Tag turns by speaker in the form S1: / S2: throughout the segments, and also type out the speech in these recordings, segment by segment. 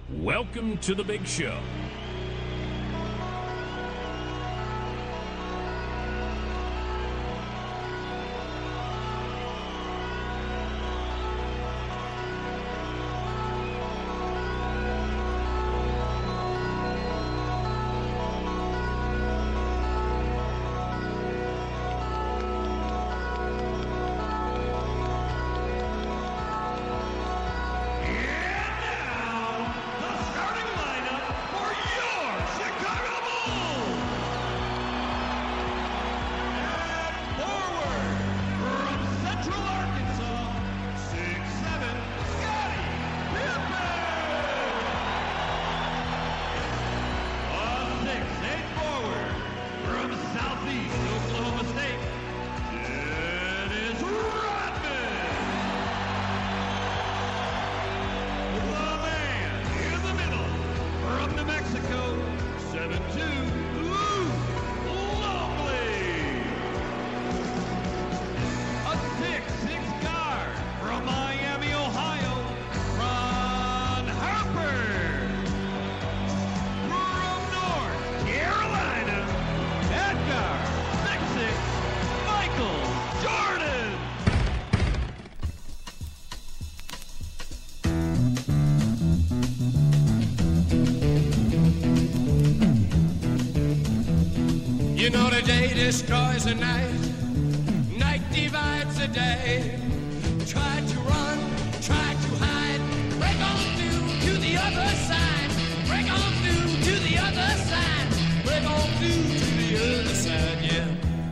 S1: Welcome to the big show.
S2: You know the day destroys the night, night divides the day. Try to run, try to hide, break on through to the other side, break on through to the other side, break on through to the other side, yeah.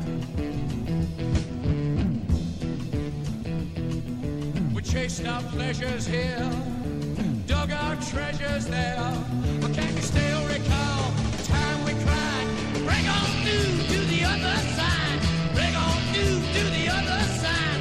S2: We chased our pleasures here, dug our treasures there, but can you still recall the time we cried? Break on through to the other side. Break on through to the other side.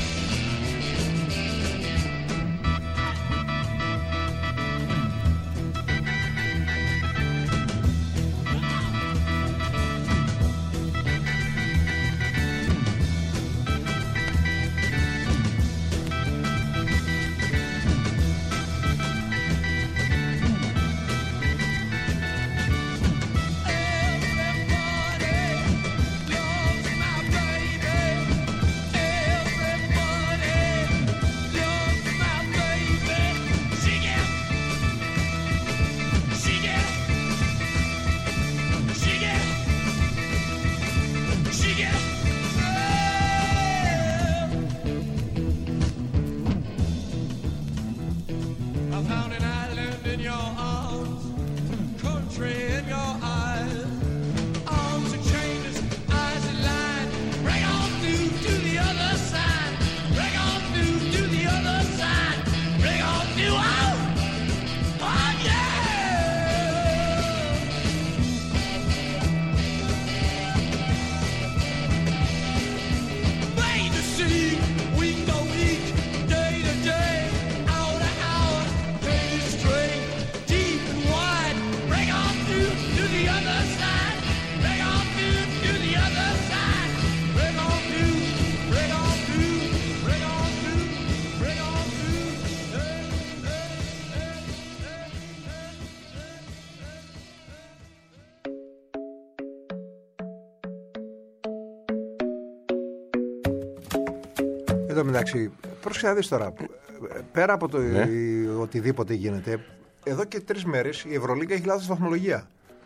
S3: Εν τω μεταξύ, πρόσεχε να δεις τώρα, πέρα από το οτιδήποτε γίνεται, εδώ και 3 μέρες η Ευρωλίγκα έχει λάθος βαθμολογία.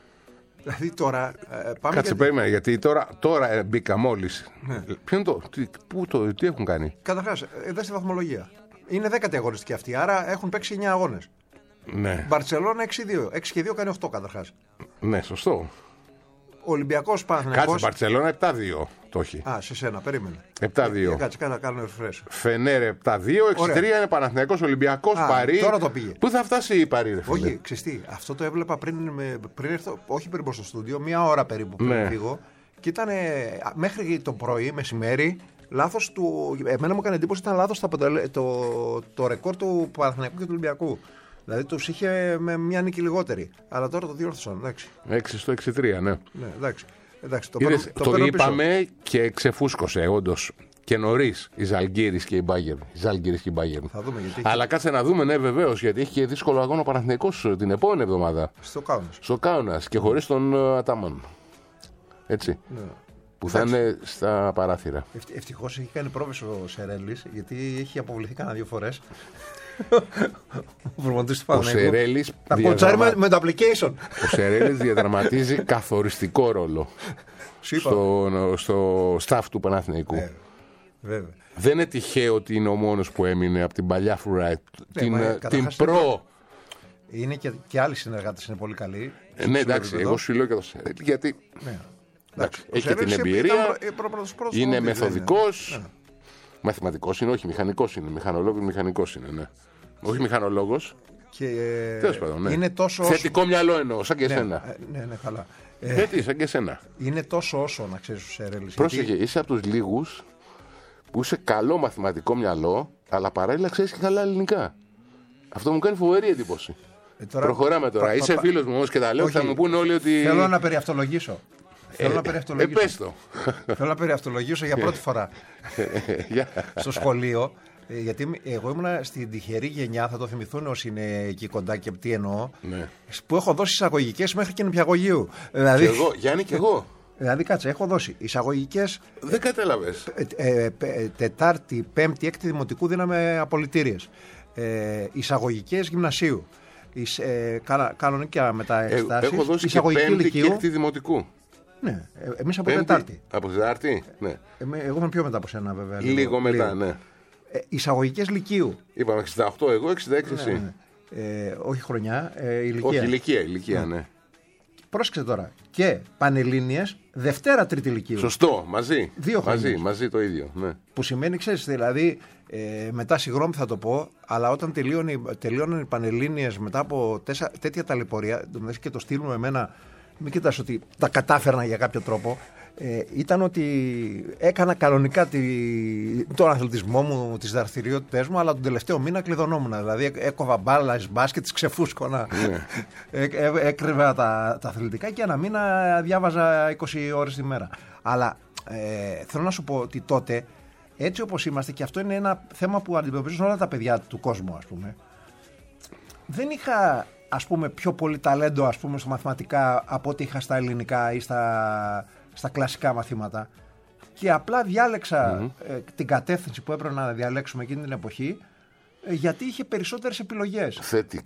S3: Δηλαδή τώρα πάμε.
S4: Κάτσε, περίμενε, γιατί τώρα μπήκα μόλις. Ναι. Ποιο είναι τι έχουν κάνει?
S3: Καταρχάς, δες τη βαθμολογία. Είναι 10η αγωνιστική αυτή, άρα έχουν παίξει 9 αγώνες.
S4: Ναι.
S3: Μπαρτσελώνα 6-2. 6-2 κάνει 8 καταρχάς.
S4: Ναι, σωστό.
S3: Ολυμπιακός Παναθηναϊκός.
S4: Κάτσε, Μπαρτσελώνα 7-2 το έχει.
S3: Α, σε σένα, περίμενε.
S4: 7-2.
S3: Κάτσε, κάνω refresh.
S4: Φενέρ 7-2, 6-3 είναι Παναθηναϊκός, Ολυμπιακός, Παρί.
S3: Τώρα το πήγε.
S4: Πού θα φτάσει η Παρί, ρε φίλε?
S3: Όχι, ξεστή. Αυτό το έβλεπα πριν έρθω, όχι πριν στο στούντιο, 1 ώρα περίπου πριν φύγω. Και ήταν μέχρι το πρωί, μεσημέρι, λάθος του. Εμένα μου έκανε εντύπωση ήταν λάθος το ρεκόρ του Παναθηναϊκού και του Ολυμπιακού. Δηλαδή τους είχε με μια νίκη λιγότερη. Αλλά τώρα το διόρθωσαν.
S4: 6-3, ναι.
S3: Ναι, εντάξει.
S4: Το είπαμε και ξεφούσκωσε, όντως. Και νωρίς η Ζαλγκίρις και η Bayern.
S3: Θα δούμε γιατί.
S4: Αλλά κάτσε να δούμε, ναι, βεβαίως, γιατί έχει και δύσκολο αγώνα ο Παναθηναϊκός την επόμενη εβδομάδα. Στο Κάουνας και χωρίς τον Ατάμαν. Έτσι. Ναι. Που θα είναι στα παράθυρα.
S3: Ευτυχώς έχει κάνει πρόβες ο Σερέλης, γιατί έχει αποβληθεί κανένα 2 φορές.
S4: Ο Σερέλης
S3: θα κοτσάρει με το application.
S4: Ο Σερέλης διαδραματίζει καθοριστικό ρόλο στο staff του Παναθηναϊκού.
S3: Βέβαια.
S4: Δεν είναι τυχαίο ότι είναι ο μόνος που έμεινε από την παλιά φρουρά, την προ.
S3: Είναι και άλλοι συνεργάτες είναι πολύ καλοί.
S4: Ναι, εντάξει, εγώ σου λέω και το Σερέλη, γιατί έχει και την εμπειρία, είναι μεθοδικός. Μαθηματικός είναι, όχι μηχανικός είναι. Μηχανικός είναι, ναι. Όχι μηχανολόγος. Τέλος πάντων, ναι.
S3: Είναι τόσο
S4: θετικό μυαλό εννοώ, σαν και εσένα.
S3: Ναι, καλά.
S4: Γιατί, σαν και εσένα.
S3: Είναι τόσο όσο να ξέρεις ο Σερέλης.
S4: Πρόσεχε, είσαι από τους λίγους που είσαι καλό μαθηματικό μυαλό, αλλά παράλληλα ξέρεις και καλά ελληνικά. Αυτό μου κάνει φοβερή εντύπωση. Προχωράμε τώρα. Είσαι φίλος μου όμως και τα λέω, θα μου πούνε όλοι ότι.
S3: Θέλω να περιαυτολογήσω. Θέλω να περιαυτολογήσω για πρώτη φορά στο σχολείο. Γιατί εγώ ήμουν στην τυχερή γενιά, θα το θυμηθούν όσοι είναι εκεί κοντά και τι εννοώ. Ναι. Που έχω δώσει εισαγωγικές μέχρι και νηπιαγωγείου. Δηλαδή,
S4: και εγώ, Γιάννη, και εγώ.
S3: Δηλαδή, κάτσε, έχω δώσει εισαγωγικές.
S4: Δεν κατάλαβες.
S3: Τετάρτη, Πέμπτη, Έκτη Δημοτικού δίναμε απολυτήριες. Εισαγωγικές γυμνασίου. Κανονικά μετά εξετάσεις.
S4: Έχω δώσει και Πέμπτη και Έκτη Δημοτικού.
S3: Ναι, εμείς από Τετάρτη.
S4: Από Τετάρτη, ναι.
S3: Εγώ είμαι πιο μετά από σένα, βέβαια.
S4: Λίγο μετά, ναι.
S3: Εισαγωγικές λυκείου.
S4: Είπαμε 68 εγώ, 66 εσύ.
S3: Ναι. Όχι χρονιά, ηλικία.
S4: Όχι, ηλικία, ναι.
S3: Πρόσεξε τώρα. Και Πανελλήνιες, Δευτέρα, Τρίτη λυκείου.
S4: Σωστό, μαζί.
S3: 2 χρόνια.
S4: Μαζί το ίδιο. Ναι.
S3: Που σημαίνει, ξέρεις, δηλαδή, μετά συγγνώμη θα το πω, αλλά όταν τελείωναν οι Πανελλήνιες μετά από τέτοια ταλαιπωρία, και το στείλουμε εμένα, μην κοιτάς ότι τα κατάφερνα για κάποιο τρόπο. Ήταν ότι έκανα κανονικά τον αθλητισμό μου, τις δραστηριότητες μου, αλλά τον τελευταίο μήνα κλειδωνόμουν. Δηλαδή έκοβα μπάλα, μπάσκετ, τις ξεφούσκωνα. Έκρυβα τα αθλητικά και ένα μήνα διάβαζα 20 ώρες τη μέρα. Αλλά θέλω να σου πω ότι τότε, έτσι όπως είμαστε, και αυτό είναι ένα θέμα που αντιμετωπίζουν όλα τα παιδιά του κόσμου, ας πούμε, δεν είχα, ας πούμε, πιο πολύ ταλέντο, ας πούμε, στα μαθηματικά από ό,τι είχα στα ελληνικά ή στα κλασικά μαθήματα, και απλά διάλεξα την κατεύθυνση που έπρεπε να διαλέξουμε εκείνη την εποχή, γιατί είχε περισσότερες επιλογές.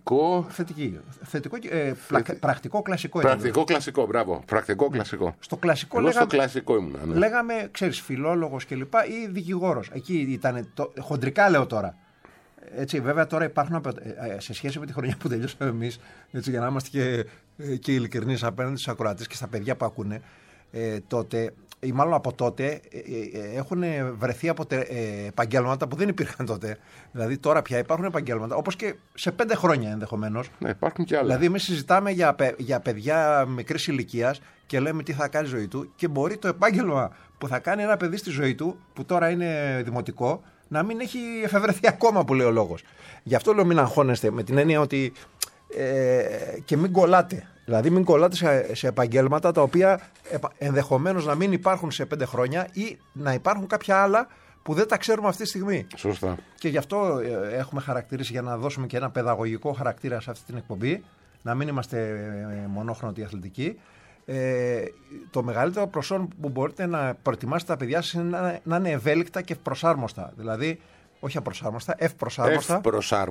S3: Πρακτικό κλασικό.
S4: Πρακτικό κλασικό, μπράβο. Πρακτικό κλασικό.
S3: Στο κλασικό
S4: ήμουνα. Ναι.
S3: Λέγαμε, ξέρεις, φιλόλογος κλπ. Ή δικηγόρος. Εκεί ήταν. Χοντρικά λέω τώρα. Έτσι, βέβαια τώρα υπάρχουν, σε σχέση με τη χρονιά που τελειώσαμε εμείς, έτσι, για να είμαστε και ειλικρινείς απέναντι στους ακροατές και στα παιδιά που ακούνε, τότε, ή μάλλον από τότε, έχουν βρεθεί επαγγέλματα που δεν υπήρχαν τότε. Δηλαδή τώρα πια υπάρχουν επαγγέλματα, όπως και σε 5 χρόνια ενδεχομένως.
S4: Ναι, υπάρχουν και άλλα.
S3: Δηλαδή εμείς συζητάμε για παιδιά μικρής ηλικίας και λέμε τι θα κάνει η ζωή του, και μπορεί το επάγγελμα που θα κάνει ένα παιδί στη ζωή του, που τώρα είναι δημοτικό, να μην έχει εφευρεθεί ακόμα, που λέει ο λόγος. Γι' αυτό λέω μην αγχώνεστε, με την έννοια ότι και μην κολλάτε. Δηλαδή μην κολλάτε σε επαγγέλματα τα οποία ενδεχομένως να μην υπάρχουν σε 5 χρόνια ή να υπάρχουν κάποια άλλα που δεν τα ξέρουμε αυτή τη στιγμή.
S4: Σωστά.
S3: Και γι' αυτό έχουμε χαρακτηρίσει, για να δώσουμε και ένα παιδαγωγικό χαρακτήρα σε αυτή την εκπομπή, να μην είμαστε μονόχρωτοι αθλητικοί. Το μεγαλύτερο προσόν που μπορείτε να προετοιμάσετε τα παιδιά σας είναι να είναι ευέλικτα και ευπροσάρμοστα. Δηλαδή, όχι απροσάρμοστα, ευπροσάρμοστα.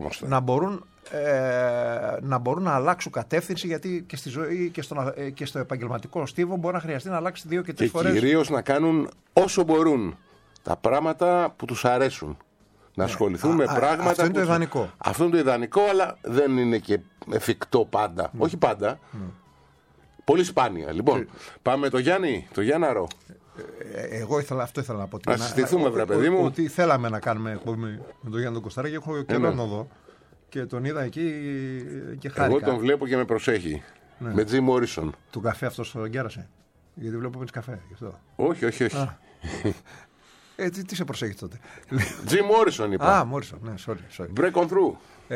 S3: Να μπορούν να αλλάξουν κατεύθυνση, γιατί και στη ζωή και στο επαγγελματικό στίβο μπορεί να χρειαστεί να αλλάξει 2 και 3 φορές.
S4: Και κυρίως να κάνουν όσο μπορούν τα πράγματα που τους αρέσουν. Να ασχοληθούν με πράγματα.
S3: Αυτό είναι το ιδανικό.
S4: Αυτό είναι το ιδανικό, αλλά δεν είναι και εφικτό πάντα. Όχι πάντα. Πολύ σπάνια. Λοιπόν, πάμε το Γιάνναρο.
S3: Εγώ αυτό ήθελα να πω.
S4: Να συστηθούμε, βρε παιδί μου.
S3: Ότι θέλαμε να κάνουμε εκπομπή με τον Γιάννη τον Κωστάρα, και έχω καιρό να δω. Και τον είδα εκεί και χάρηκα.
S4: Εγώ τον βλέπω και με προσέχει. Ναι. Με Τζι Μόρισον.
S3: Του καφέ αυτό τον γκέρασε. Γιατί βλέπω πίνεις καφέ. Γι' αυτό.
S4: Όχι.
S3: Τι σε προσέχει τότε.
S4: Jim Morrison είπα.
S3: Morrison, ναι, sorry.
S4: Break on through.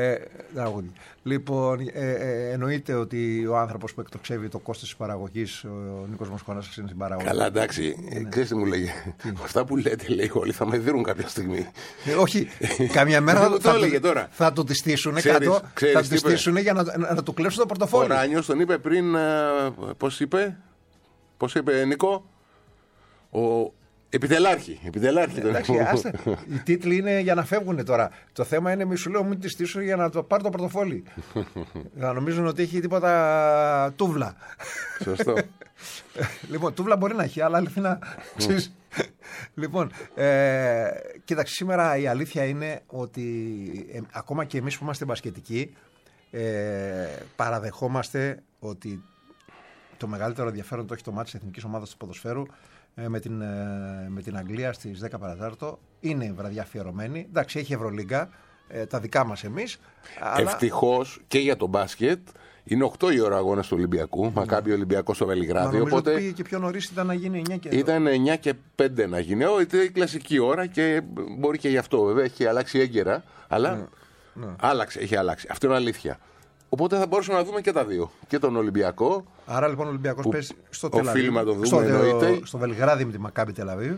S3: Λοιπόν, εννοείται ότι ο άνθρωπος που εκτοξεύει το κόστος της παραγωγής, ο Νίκος Μοσχονάς, είναι στην παραγωγή.
S4: Καλά, εντάξει. Ξέρεις τι μου λέγε. Αυτά που λέτε, λέει, όλοι θα με δίνουν κάποια στιγμή.
S3: Όχι, καμιά μέρα θα του τη στήσουν κάτω. Θα του τη στήσουν για να του κλέψουν το πορτοφόλι.
S4: Ο Ράνιος τον είπε πριν. Πώς είπε, Νίκο? Επιτελάρχη.
S3: Εντάξει, οι τίτλοι είναι για να φεύγουν τώρα. Το θέμα είναι, μη σου λέω, μην τη στήσω για να το πάρει το πορτοφόλι. Να νομίζουν ότι έχει τίποτα τούβλα.
S4: Σωστό.
S3: Λοιπόν, τούβλα μπορεί να έχει, αλλά αληθινά. Λοιπόν, κοίταξε, σήμερα η αλήθεια είναι ότι ακόμα και εμείς που είμαστε μπασκετικοί παραδεχόμαστε ότι το μεγαλύτερο ενδιαφέρον το έχει το μάτι της εθνικής ομάδας του ποδοσφαίρου με την Αγγλία στις 10 παρατάρτο. Είναι η βραδιά αφιερωμένη. Εντάξει, έχει Ευρωλίγκα, τα δικά μας εμείς.
S4: Ευτυχώς και για το μπάσκετ. Είναι 8 η ώρα αγώνας του Ολυμπιακού. Μακάμπι Ολυμπιακό στο Βελιγράδι.
S3: Νομίζω ότι πήγε και πιο νωρίς, ήταν να γίνει 9 και 5.
S4: Ήταν 9 και 5 να γίνει. Ήταν η κλασική ώρα και μπορεί και γι' αυτό. Βέβαια έχει αλλάξει έγκαιρα. Αλλά έχει αλλάξει. Αυτό είναι αλήθεια. Οπότε θα μπορούσαμε να δούμε και τα δύο. Και τον Ολυμπιακό.
S3: Άρα λοιπόν ο Ολυμπιακός παίζει στο Τελαβίβ.
S4: Οφείλουμε να το δούμε,
S3: στο Βελιγράδι με τη Μακάμπι Τελαβίβ.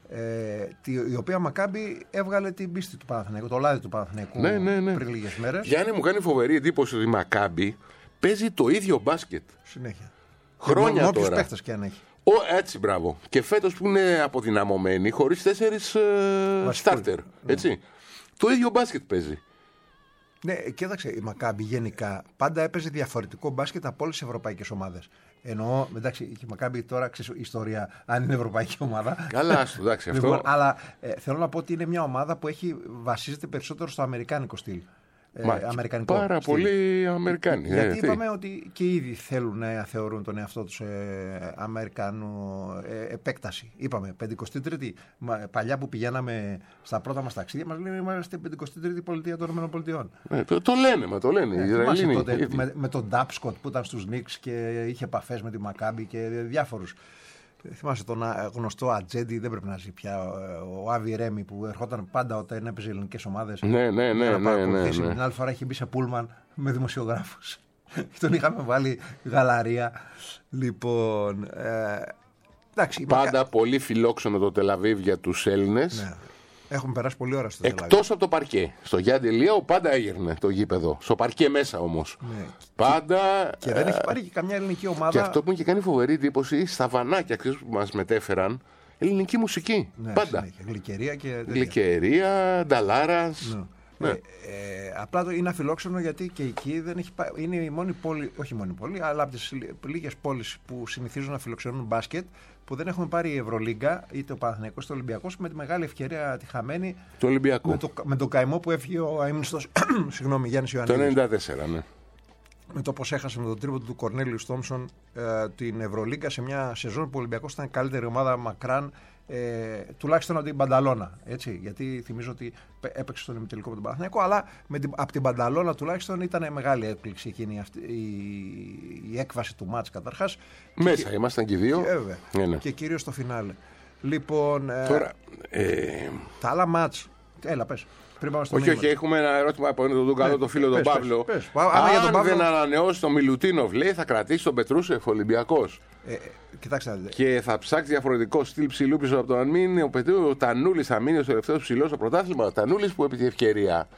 S3: Η οποία Μακάμπι έβγαλε την πίστη του Παναθηναϊκού, το λάδι του Παναθηναϊκού πριν λίγες μέρες.
S4: Γιάννη, μου κάνει φοβερή εντύπωση ότι η Μακάμπι παίζει το ίδιο μπάσκετ.
S3: Συνέχεια.
S4: Χρόνια τώρα.
S3: Όποιους παίχτες και αν έχει.
S4: Έτσι, μπράβο. Και φέτος που είναι αποδυναμωμένη, χωρίς 4 starter. Έτσι. Το ίδιο μπάσκετ παίζει.
S3: Ναι, κοίταξε, η Μακάμπι γενικά πάντα έπαιζε διαφορετικό μπάσκετ από όλες τις ευρωπαϊκές ομάδες. Εννοώ, εντάξει, η Μακάμπι τώρα ξέρει ιστορία, αν είναι ευρωπαϊκή ομάδα.
S4: Καλά, εντάξει αυτό.
S3: Λοιπόν, αλλά θέλω να πω ότι είναι μια ομάδα που βασίζεται περισσότερο στο αμερικάνικο στυλ. Αμερικανικό
S4: πάρα
S3: στυλ.
S4: Πολύ Αμερικάνοι.
S3: Γιατί είπαμε ότι και ήδη θέλουν να θεωρούν τον εαυτό τους Αμερικάνου επέκταση. Είπαμε 53η. Παλιά που πηγαίναμε στα πρώτα μας ταξίδια, μας λένε είμαστε 53η πολιτεία των ΗΠΑ.
S4: Το λένε, το λένε.
S3: Τότε, με τον Ντάπσκοτ που ήταν στους Νίξ και είχε επαφές με τη Μακάμπι και διάφορους. Θυμάσαι τον γνωστό Ατζέντη, δεν πρέπει να ζει πια. Ο Άβι Ρέμι που ερχόταν πάντα όταν έπαιζε ελληνικές ομάδες.
S4: Ναι.
S3: Την άλλη φορά είχε μπει σε πούλμαν με δημοσιογράφους. Τον είχαμε βάλει γαλαρία. Λοιπόν. Εντάξει,
S4: πάντα πολύ φιλόξενο το Τελαβίβ για τους Έλληνες.
S3: Ναι. Έχουμε περάσει πολλή ώρα στο Τελαβίβ.
S4: Εκτός από το παρκέ. Στο Γιάννη Ελιάου πάντα έγερνε το γήπεδο. Στο παρκέ μέσα όμως. Ναι. Πάντα.
S3: Και δεν έχει πάρει και καμιά ελληνική ομάδα.
S4: Και αυτό που μου είχε κάνει φοβερή εντύπωση, στα βανάκια που μας μετέφεραν, ελληνική μουσική. Ναι, πάντα.
S3: Γλυκερία και.
S4: Γλυκερία, Νταλάρας.
S3: Ναι. Απλά είναι αφιλόξενο γιατί και εκεί δεν έχει είναι η μόνη πόλη, όχι η μόνη πόλη, αλλά από τις λίγες πόλεις που συνηθίζουν να φιλοξενούν μπάσκετ που δεν έχουμε πάρει η Ευρωλίγκα, είτε ο Παναθηναϊκός είτε ο Ολυμπιακός, με τη μεγάλη ευκαιρία τη χαμένη
S4: του Ολυμπιακού.
S3: Με τον καημό που έφυγε ο αείμνηστος Γιάννης Ιωαννίδης.
S4: Το 1994, ναι.
S3: Με το πως έχασε με τον τρίποντο του Κορνέλιου Τόμψον την Ευρωλίγκα σε μια σεζόν που ο Ολυμπιακός ήταν καλύτερη ομάδα μακράν. Τουλάχιστον από την Μπανταλώνα. Έτσι, γιατί θυμίζω ότι έπαιξε στον ημιτελικό με τον Παναθηναϊκό, αλλά από την Μπανταλώνα τουλάχιστον ήταν μεγάλη έκπληξη εκείνη η έκβαση του μάτς καταρχάς.
S4: Μέσα ήμασταν και οι δύο.
S3: Και κυρίως στο φινάλε. Λοιπόν.
S4: Τώρα.
S3: Τα άλλα μάτς. Έλα, πες.
S4: Όχι, έχουμε ένα ερώτημα από τον καλό το φίλο τον Παύλο. Αν δεν ανανεώσει τον Μιλουτίνοφ, λέει, θα κρατήσει τον Πετρούσεφ Ολυμπιακός.
S3: Κοιτάξτε.
S4: Και θα ψάξει διαφορετικό στυλ ψηλού πίσω από τον αν μείνει ο Τανούλης θα μείνει ο τελευταίος ψηλός στο πρωτάθλημα. Ο Τανούλης που επί τη ευκαιρία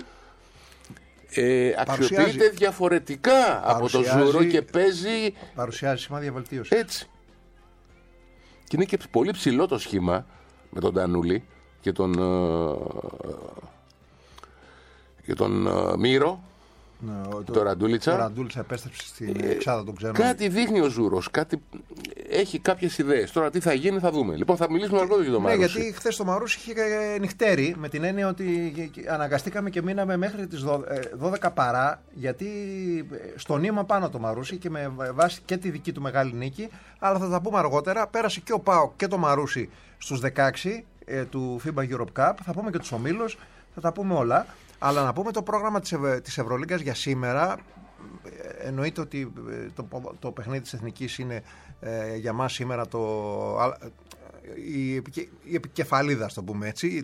S4: αξιοποιείται διαφορετικά από το Ζούρο και παίζει.
S3: Παρουσιάζει σημάδια βελτίωση.
S4: Έτσι. Και είναι και πολύ ψηλό το σχήμα με τον Τανούλη και τον Μύρο. Το Ραντούλιτσα.
S3: Ο Ραντούλιτσα επέστρεψε στην Εξάδα, τον ξέρω.
S4: Κάτι δείχνει ο Ζούρος. Έχει κάποιες ιδέες. Τώρα τι θα γίνει θα δούμε. Λοιπόν, θα μιλήσουμε αργότερα για το Μαρούσι.
S3: Ναι, γιατί χθες το Μαρούσι είχε νυχτέρι, με την έννοια ότι αναγκαστήκαμε και μείναμε μέχρι τις 12 παρά, γιατί στο νήμα πάνω το Μαρούσι και με βάση και τη δική του μεγάλη νίκη. Αλλά θα τα πούμε αργότερα. Πέρασε και ο ΠΑΟΚ και το Μαρούσι στους 16 του FIBA Europe Cup. Θα πούμε και τους ομίλους. Θα τα πούμε όλα. Αλλά να πούμε το πρόγραμμα της Ευρωλίγκας για σήμερα. Εννοείται ότι το παιχνίδι της Εθνικής είναι για μας σήμερα η επικεφαλίδα, ας το πούμε έτσι,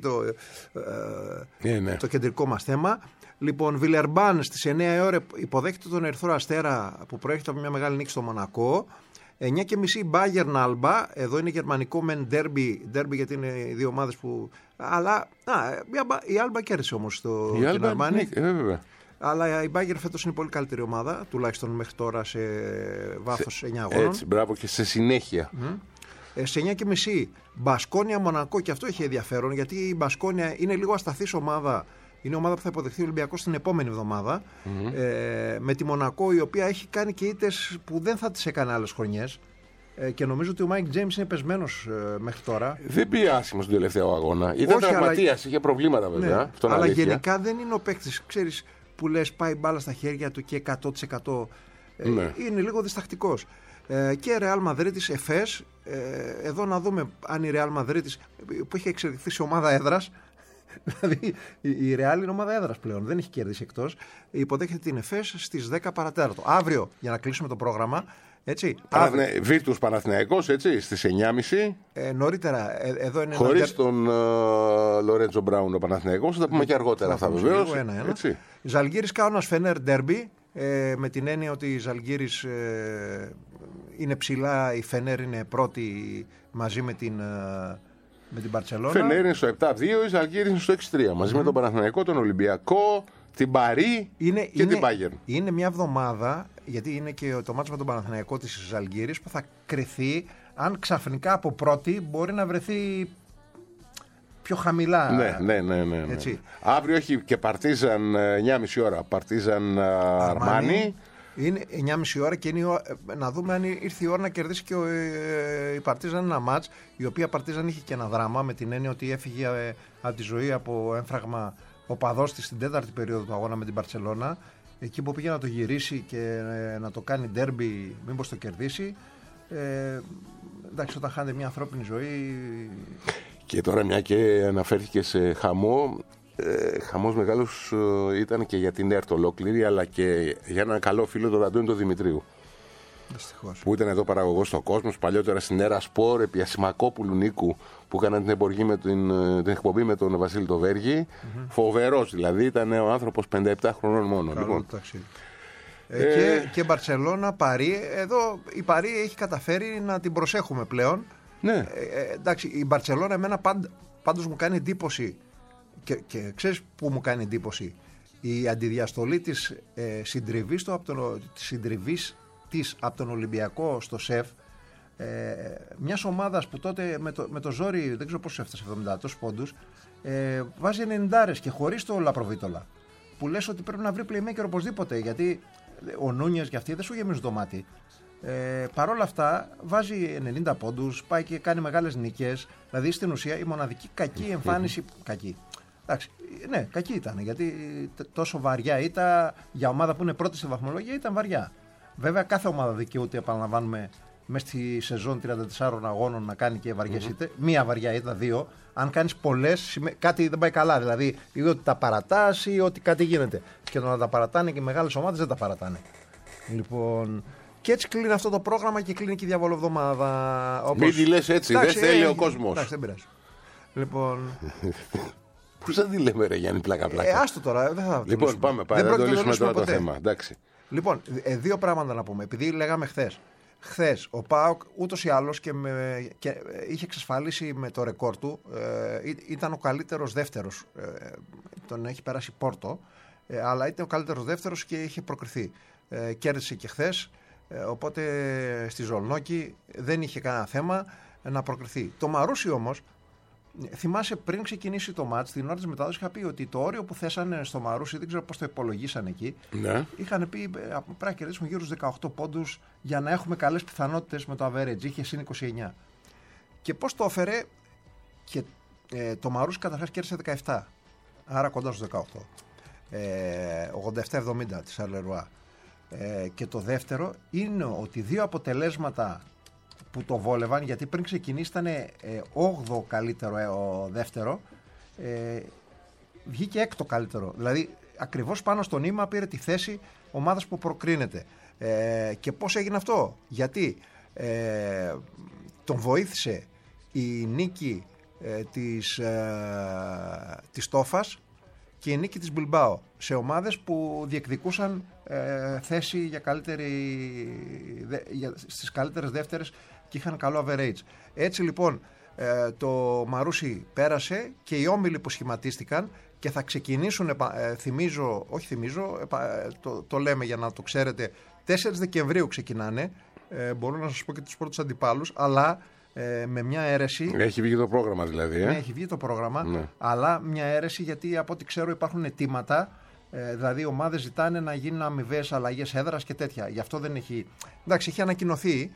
S3: το κεντρικό μας θέμα. Λοιπόν, Βιλερμπάν στις 9 η ώρα υποδέχεται τον Ερυθρό Αστέρα που προέρχεται από μια μεγάλη νίκη στο Μονακό. 9:30 Bayern Alba. Εδώ είναι γερμανικό μεν derby γιατί είναι οι δύο ομάδες που. Αλλά η Alba κέρδισε όμως στο Αρμάνι. Αλλά η Bayern φέτος είναι πολύ καλύτερη ομάδα, τουλάχιστον μέχρι τώρα σε βάθος 9 αγώνων.
S4: Έτσι, μπράβο, και σε συνέχεια.
S3: Σε 9:30 Μπασκόνια Μονακό, και αυτό έχει ενδιαφέρον γιατί η Μπασκόνια είναι λίγο ασταθής ομάδα. Είναι ομάδα που θα υποδεχθεί ο Ολυμπιακός την επόμενη εβδομάδα. Με τη Μονακό, η οποία έχει κάνει και ήττες που δεν θα τις έκανε άλλες χρονιές. Και νομίζω ότι ο Μάικ Τζέιμς είναι πεσμένος μέχρι τώρα.
S4: Δεν πήγε άσχημα στον τελευταίο αγώνα. Ήταν τραυματίας, είχε προβλήματα βέβαια.
S3: Ναι, αλλά αλήθεια. Γενικά δεν είναι ο παίκτης, ξέρεις, που λες πάει μπάλα στα χέρια του και 100%. Είναι λίγο διστακτικός. Και Ρεάλ Μαδρίτης, Εφές. Εδώ να δούμε αν η Ρεάλ Μαδρίτης, που έχει εξελιχθεί σε ομάδα έδρας. Δηλαδή η Ρεάλ είναι ομάδα έδρας πλέον, δεν έχει κερδίσει εκτός. Υποδέχεται την Εφές στις 10 παρατέταρτο. Αύριο, για να κλείσουμε το πρόγραμμα.
S4: Βίρτους Παναθηναϊκός, έτσι, στις 9:30.
S3: Νωρίτερα, εδώ είναι.
S4: Χωρίς τον Λορέντζο Μπράουν ο Παναθηναϊκός, θα τα πούμε και αργότερα θα βεβαίως.
S3: Ζαλγκίρις Κάουνας Φενέρ ντέρμπι. Με την έννοια ότι η Ζαλγκίρις είναι ψηλά, η Φενέρ είναι πρώτη μαζί με την Μπαρτσελόνα.
S4: Φενέρ είναι στο 7-2, η Ζαλγκίρις είναι στο 6-3. Μαζί με τον Παναθηναϊκό, τον Ολυμπιακό, την Παρί και την Bayern.
S3: Είναι μια εβδομάδα, γιατί είναι και το μάτσο με τον Παναθηναϊκό της Ζαλγκίρις, που θα κριθεί αν ξαφνικά από πρώτη μπορεί να βρεθεί πιο χαμηλά.
S4: Ναι. Έτσι. Αύριο έχει και Παρτίζαν 9:30 ώρα. Παρτίζαν Αρμάνι.
S3: Είναι 9:30 ώρα και είναι να δούμε αν ήρθε η ώρα να κερδίσει και η Παρτίζαν ένα μάτς, η οποία Παρτίζαν είχε και ένα δράμα, με την έννοια ότι έφυγε από τη ζωή από έμφραγμα ο παδός της στην τέταρτη περίοδο του αγώνα με την Μπαρτσελόνα. Εκεί που πήγε να το γυρίσει και να το κάνει ντέρμπι, μήπως το κερδίσει. Εντάξει, όταν χάνεται μια ανθρώπινη ζωή.
S4: Και τώρα, μια και αναφέρθηκε σε χαμό, χαμός μεγάλος ήταν και για την ΕΡΤ ολόκληρη, αλλά και για έναν καλό φίλο, τον Αντώνη τον Δημητρίου.
S3: Δυστυχώς.
S4: Που ήταν εδώ παραγωγός στο Κόσμος, παλιότερα στην Έρα Σπορ, επί Ασημακόπουλου Νίκου, που έκαναν την εκπομπή με τον Βασίλη το Βέργη. Φοβερός δηλαδή, ήταν ο άνθρωπος 57 χρονών μόνο. Λοιπόν.
S3: Και Μπαρτσελόνα, Παρί. Εδώ η Παρί έχει καταφέρει να την προσέχουμε πλέον.
S4: Ναι.
S3: Εντάξει, η Μπαρτσελόνα εμένα πάντως μου κάνει εντύπωση, και ξέρεις που μου κάνει εντύπωση, η αντιδιαστολή της συντριβής της από τον Ολυμπιακό στο ΣΕΦ, μιας ομάδας που τότε με το ζόρι, δεν ξέρω πώς έφτασε 70 τόσους πόντους, βάζει 90 και χωρίς το Λαπροβίτολα, που λες ότι πρέπει να βρει playmaker οπωσδήποτε, γιατί ο Νούνιες και αυτοί δεν σου γεμίζουν το μάτι. Παρ' όλα αυτά βάζει 90 πόντους, πάει και κάνει μεγάλες νίκες. Δηλαδή στην ουσία η μοναδική κακή εμφάνιση. Κακή. Εντάξει, ναι, κακή ήταν, γιατί τόσο βαριά ήταν για ομάδα που είναι πρώτη στη βαθμολογία, ήταν βαριά. Βέβαια κάθε ομάδα δικαιούται, επαναλαμβάνουμε, μέσα στη σεζόν 34 αγώνων να κάνει και βαριές ήττες. Μία βαριά ήττα, δύο. Αν κάνεις πολλές, κάτι δεν πάει καλά. Δηλαδή, ή ότι τα παρατάς ή ότι κάτι γίνεται. Και το να τα παρατάνε και οι μεγάλες ομάδες δεν τα παρατάνε. Λοιπόν. Και έτσι κλείνει αυτό το πρόγραμμα και κλείνει και η διαβολοβδομάδα.
S4: Μην τη λες έτσι, δεν θέλει ο κόσμος.
S3: Εντάξει, δεν πειράζει. Λοιπόν.
S4: Πώς θα τη λέμε, ρε Γιάννη, πλάκα-πλάκα.
S3: Άστο τώρα, δεν θα.
S4: Λοιπόν, πάμε, δεν το λύσουμε τώρα το θέμα. Εντάξει.
S3: Λοιπόν, δύο πράγματα να πούμε. Επειδή λέγαμε χθες ο ΠΑΟΚ ούτως ή άλλως και είχε εξασφαλίσει με το ρεκόρ του, ήταν ο καλύτερος δεύτερος. Τον έχει περάσει Πόρτο, αλλά ήταν ο καλύτερος δεύτερος και είχε προκριθεί. Κέρδισε και χθες, οπότε στη Ζολνόκη δεν είχε κανένα θέμα να προκριθεί. Το Μαρούσι όμως, θυμάσαι πριν ξεκινήσει το μάτς, την ώρα της μετάδοσης είχα πει ότι το όριο που θέσανε στο Μαρούσι, δεν ξέρω πώς το υπολογίσαν εκεί, είχαν πει πρέπει να κερδίσουμε γύρω στους 18 πόντους για να έχουμε καλές πιθανότητες με το average, είχε συν 29. Και πώς το έφερε, και το Μαρούσι καταρχάς κέρδισε 17, άρα κοντά στους 18. 87-70 της Αλερουά. Και το δεύτερο είναι ότι δύο αποτελέσματα που το βόλευαν, γιατί πριν ξεκινήσει ήταν 8ο καλύτερο ο δεύτερο, βγήκε έκτο καλύτερο. Δηλαδή ακριβώς πάνω στο νήμα πήρε τη θέση ομάδας που προκρίνεται. Και πώς έγινε αυτό? Γιατί τον βοήθησε η νίκη της Τόφας και η νίκη της Μπιλμπάο σε ομάδες που διεκδικούσαν θέση για στις καλύτερες δεύτερες και είχαν καλό average. Έτσι λοιπόν το Μαρούσι πέρασε και οι όμιλοι που σχηματίστηκαν και θα ξεκινήσουν, το λέμε για να το ξέρετε, 4 Δεκεμβρίου ξεκινάνε, μπορώ να σας πω και τους πρώτους αντιπάλους, αλλά με μια αίρεση.
S4: Έχει βγει το πρόγραμμα δηλαδή.
S3: Ναι, έχει βγει το πρόγραμμα, ναι. Αλλά μια αίρεση γιατί από ό,τι ξέρω υπάρχουν αιτήματα, δηλαδή οι ομάδες ζητάνε να γίνουν αμοιβαίες αλλαγές έδρας και τέτοια. Γι' αυτό δεν έχει. Εντάξει, έχει ανακοινωθεί.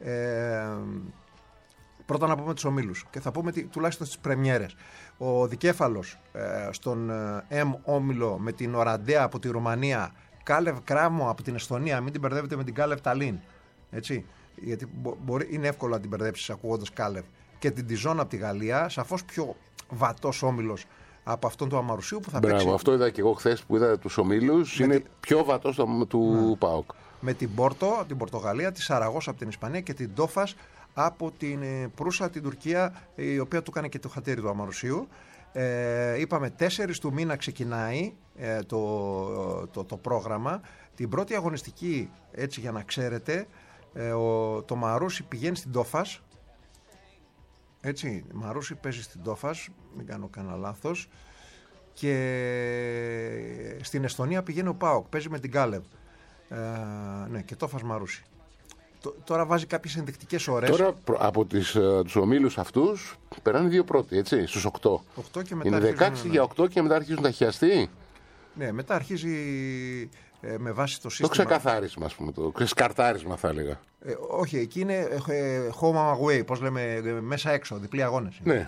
S3: Πρώτα να πούμε τους ομίλους και θα πούμε τουλάχιστον στις πρεμιέρες. Ο δικέφαλος στον M όμιλο με την Οραντέα από τη Ρουμανία, Κάλεβ Κράμο από την Εσθονία, μην την μπερδεύετε με την Κάλεβ Ταλίν. Έτσι. Γιατί είναι εύκολο να την μπερδέψεις ακούγοντας Κάλεβ. Και την Τιζόν από τη Γαλλία, σαφώς πιο βατός όμιλος από αυτόν του Αμαρουσίου που θα παίξει.
S4: Αυτό είδα και εγώ χθες που είδα τους ομίλους. Είναι πιο βατός του ΠΑΟΚ.
S3: Με την Πόρτο, την Πορτογαλία, τη Σαραγώσα από την Ισπανία και την Τόφας από την Προύσα, την Τουρκία, η οποία του έκανε και το χατήρι του Αμαρουσίου. Είπαμε 4 του μήνα ξεκινάει το πρόγραμμα. Την πρώτη αγωνιστική, έτσι για να ξέρετε, το Μαρούσι πηγαίνει στην Τόφας. Έτσι, Μαρούσι παίζει στην Τόφας, μην κάνω κανένα λάθος. Και στην Εσθονία πηγαίνει ο ΠΑΟΚ, παίζει με την Κάλεβ. Ναι, και Τόφας Μαρούσι. Τώρα βάζει κάποιες ενδεικτικές ώρες. Τώρα
S4: από τους ομίλους αυτούς περνάνε 2 πρώτοι, έτσι, στους 8.
S3: Και μετά
S4: είναι 16 για 8 και μετά αρχίζουν τα χιαστεί.
S3: Ναι, μετά αρχίζει με βάση το σύστημα.
S4: Το ξεκαθάρισμα, ας πούμε, το σκαρτάρισμα θα έλεγα.
S3: Όχι, εκεί είναι home away, πώς λέμε, μέσα έξω, διπλή αγώνες.
S4: Ναι.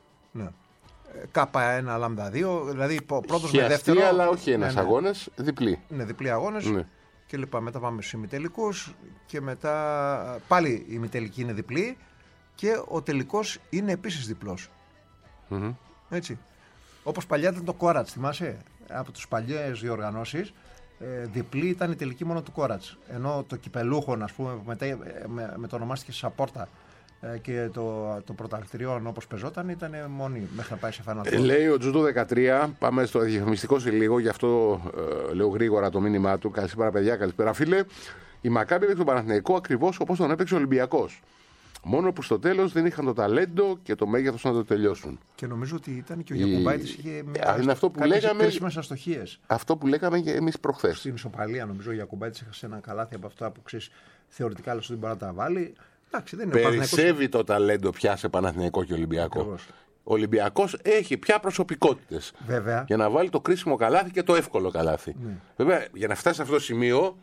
S3: K1, λάμδα 2, δηλαδή πρώτος με δεύτερο.
S4: Αλλά όχι ένας αγώνας, διπλή.
S3: Ναι, διπλή αγώνες. Ναι. Και λοιπά. Μετά πάμε στους ημιτελικούς και μετά πάλι η ημιτελική είναι διπλή και ο τελικός είναι επίσης διπλός. Mm-hmm. Έτσι. Όπως παλιά ήταν το Κόρατς, θυμάσαι, από τις παλιές διοργανώσεις, διπλή ήταν η τελική μόνο του Κόρατς. Ενώ το κυπελούχο, ας πούμε, με το ονομάστηκε Σαπόρτα και το πρωταθλητριών όπως πεζόταν ήταν μόνη μέχρι να πάει σε φανατικό.
S4: Λέει ο Τζούτο 13, πάμε στο διαφημιστικό σε λίγο, γι' αυτό λέω γρήγορα το μήνυμά του. Καλησπέρα παιδιά, καλησπέρα φίλε. Η Μακάμπι έπαιξε τον Παναθηναϊκό ακριβώς όπως τον έπαιξε ο Ολυμπιακός. Μόνο που στο τέλος δεν είχαν το ταλέντο και το μέγεθος να το τελειώσουν.
S3: Και νομίζω ότι ήταν και ο Γιακουμπάιτης είχε κρίσιμες αστοχίες.
S4: Αυτό που λέγαμε και εμείς προχθές.
S3: Στην ισοπαλία νομίζω ο Γιακουμπάιτης έχασε ένα καλάθι από αυτά που ξέρεις θεωρητικά αλλά ότι μπορεί να τα βάλει. Εντάξει, δεν είναι
S4: περισσεύει το ταλέντο πια σε Παναθηναϊκό και Ολυμπιακό. Ακριβώς. Ο Ολυμπιακός έχει πια προσωπικότητες.
S3: Βέβαια.
S4: Για να βάλει το κρίσιμο καλάθι και το εύκολο καλάθι. Βέβαια, για να φτάσει σε αυτό το σημείο,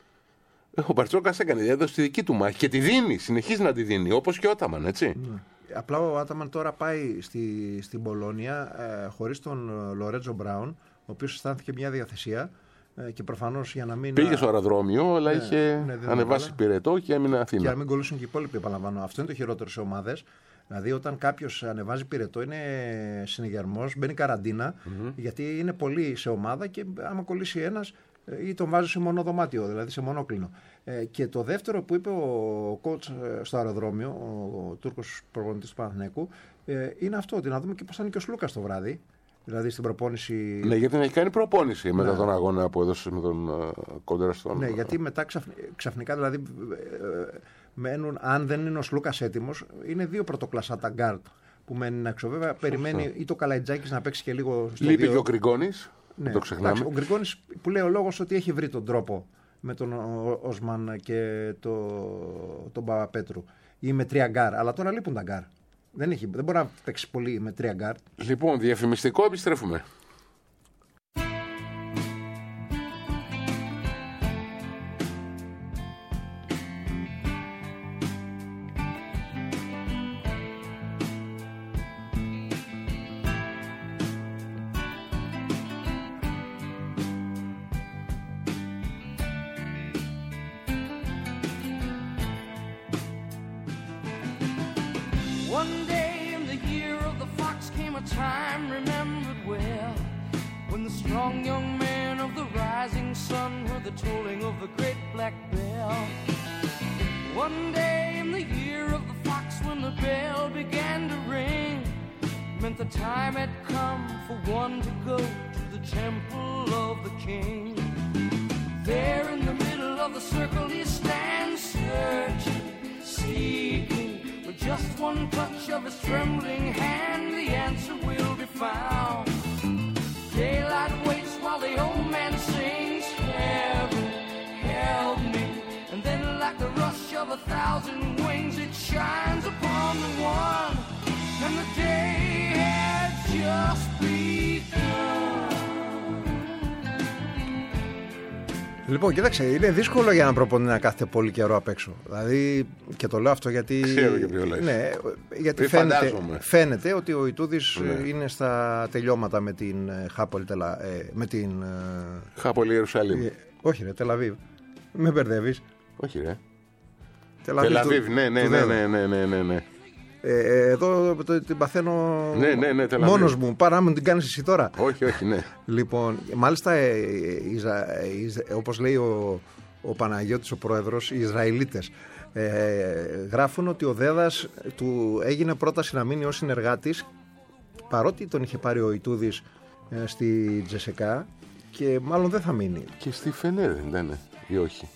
S4: ο Μπαρτσόκας έκανε διάδοση στη δική του μάχη και τη δίνει, συνεχίζει να τη δίνει, όπως και ο Άταμαν, έτσι.
S3: Απλά ο Άταμαν τώρα πάει στην Πολόνια χωρίς τον Λορέτζο Μπράουν, ο οποίος αισθάνθηκε μια διαθεσία. Και προφανώς για να μην.
S4: Πήγε στο αεροδρόμιο, αλλά είχε ανεβάσει πυρετό και έμεινε Αθήνα.
S3: Και να μην κολλήσουν και οι υπόλοιποι, επαναλαμβάνω. Αυτό είναι το χειρότερο σε ομάδες. Δηλαδή, όταν κάποιος ανεβάζει πυρετό, είναι συνεγερμός, μπαίνει καραντίνα, γιατί είναι πολύ σε ομάδα και άμα κολλήσει ένας, ή τον βάζει σε μονό δωμάτιο, δηλαδή σε μονόκλινο. Και το δεύτερο που είπε ο coach στο αεροδρόμιο, ο Τούρκος προπονητής του Παναθηναϊκού, είναι αυτό, ότι να δούμε και πώς θα είναι και ο Σλούκας το βράδυ. Δηλαδή στην προπόνηση.
S4: Ναι, γιατί έχει κάνει προπόνηση μετά τον αγώνα που έδωσε με τον κόντρα στον.
S3: Ναι, γιατί μετά ξαφνικά δηλαδή μένουν, αν δεν είναι ο Σλούκας έτοιμος, είναι 2 πρωτοκλασσά τα γκάρτ που μένουν έξω. Βέβαια, περιμένει ή το Καλαϊτζάκης να παίξει και λίγο στο.
S4: Λείπει και ο Γκριγκόνης.
S3: Ναι,
S4: το ξεχνάμε.
S3: Ο Γκριγκόνης που λέει ο λόγος ότι έχει βρει τον τρόπο με τον Οσμαν και τον Παπαπέτρου ή με 3 γκάρ. Αλλά τώρα λείπουν τα γκάρ. Δεν μπορεί να παίξει πολύ με 3 γκάρτ.
S4: Λοιπόν, διαφημιστικό, επιστρέφουμε.
S2: One day in the year of the fox came a time remembered well, when the strong young man of the rising sun heard the tolling of the great black bell. One day in the year of the fox when the bell began to meant the time had come for one to go to the temple of the king. There in the middle of the circle he stands, searching, seeking. With just one touch of his trembling hand, the answer will be found. Daylight waits while the old man sings, heaven, help me. And then like the rush of 1,000 wings, it shines upon the one. And the day had just begun.
S3: Λοιπόν, κοίταξε, είναι δύσκολο για έναν προπονητή να κάθεται πολύ καιρό απ' έξω. Δηλαδή, και το λέω αυτό γιατί.
S4: Ξέρω και ποιο λες.
S3: Ναι, γιατί φαίνεται ότι ο Ιτούδης είναι στα τελειώματα με την
S4: Χάπολη Ιερουσαλήμ.
S3: Όχι, ρε, Τελαβίβ. Με μπερδεύεις.
S4: Όχι, ρε.
S3: Τελαβίβ,
S4: ναι.
S3: Εδώ την παθαίνω
S4: ναι,
S3: μόνος μου. Παρά μου την κάνεις εσύ τώρα.
S4: Όχι, ναι.
S3: Λοιπόν, μάλιστα, όπως λέει ο Παναγιώτης, ο πρόεδρος, οι Ισραηλίτες γράφουν ότι ο Δέδας του έγινε πρόταση να μείνει ως συνεργάτης, παρότι τον είχε πάρει ο Ιτούδης στη Τζεσεκά, και μάλλον δεν θα μείνει.
S4: Και στη Φενέρ δεν ήταν ή όχι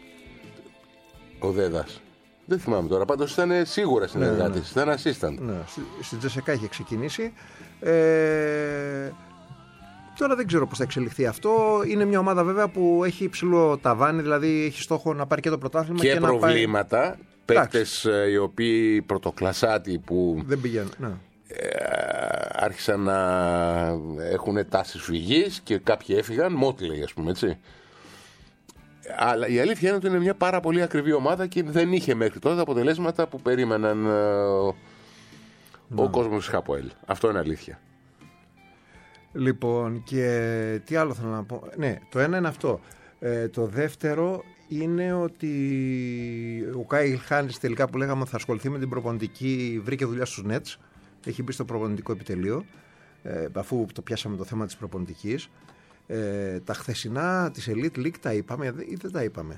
S4: ο Δέδας? Δεν θυμάμαι τώρα, πάντως ήταν σίγουρα συνεργάτης, ήταν assistant.
S3: Ναι, στη Τζεσεκά είχε ξεκινήσει. Τώρα δεν ξέρω πώς θα εξελιχθεί αυτό. Είναι μια ομάδα βέβαια που έχει υψηλό ταβάνι, δηλαδή έχει στόχο να πάρει και το πρωτάθλημα
S4: και προβλήματα.
S3: Να πάει...
S4: Παίκτες οι οποίοι πρωτοκλασσάτοι που
S3: δεν πηγαίνουν. Ναι.
S4: Άρχισαν να έχουν τάσεις φυγής και κάποιοι έφυγαν, Μότλεϊ ας πούμε, έτσι. Αλλά η αλήθεια είναι ότι είναι μια πάρα πολύ ακριβή ομάδα και δεν είχε μέχρι τότε τα αποτελέσματα που περίμεναν ο κόσμος της ΧΑΠΟΕΛ. Αυτό είναι αλήθεια.
S3: Λοιπόν, και τι άλλο θέλω να πω. Ναι, το ένα είναι αυτό. Το δεύτερο είναι ότι ο Κάιλ Χάνης, τελικά, που λέγαμε θα ασχοληθεί με την προπονητική, βρήκε δουλειά στους Nets. Έχει μπει στο προπονητικό επιτελείο, αφού το πιάσαμε το θέμα της προπονητικής. Τα χθεσινά της Elite League τα είπαμε ή δεν τα είπαμε?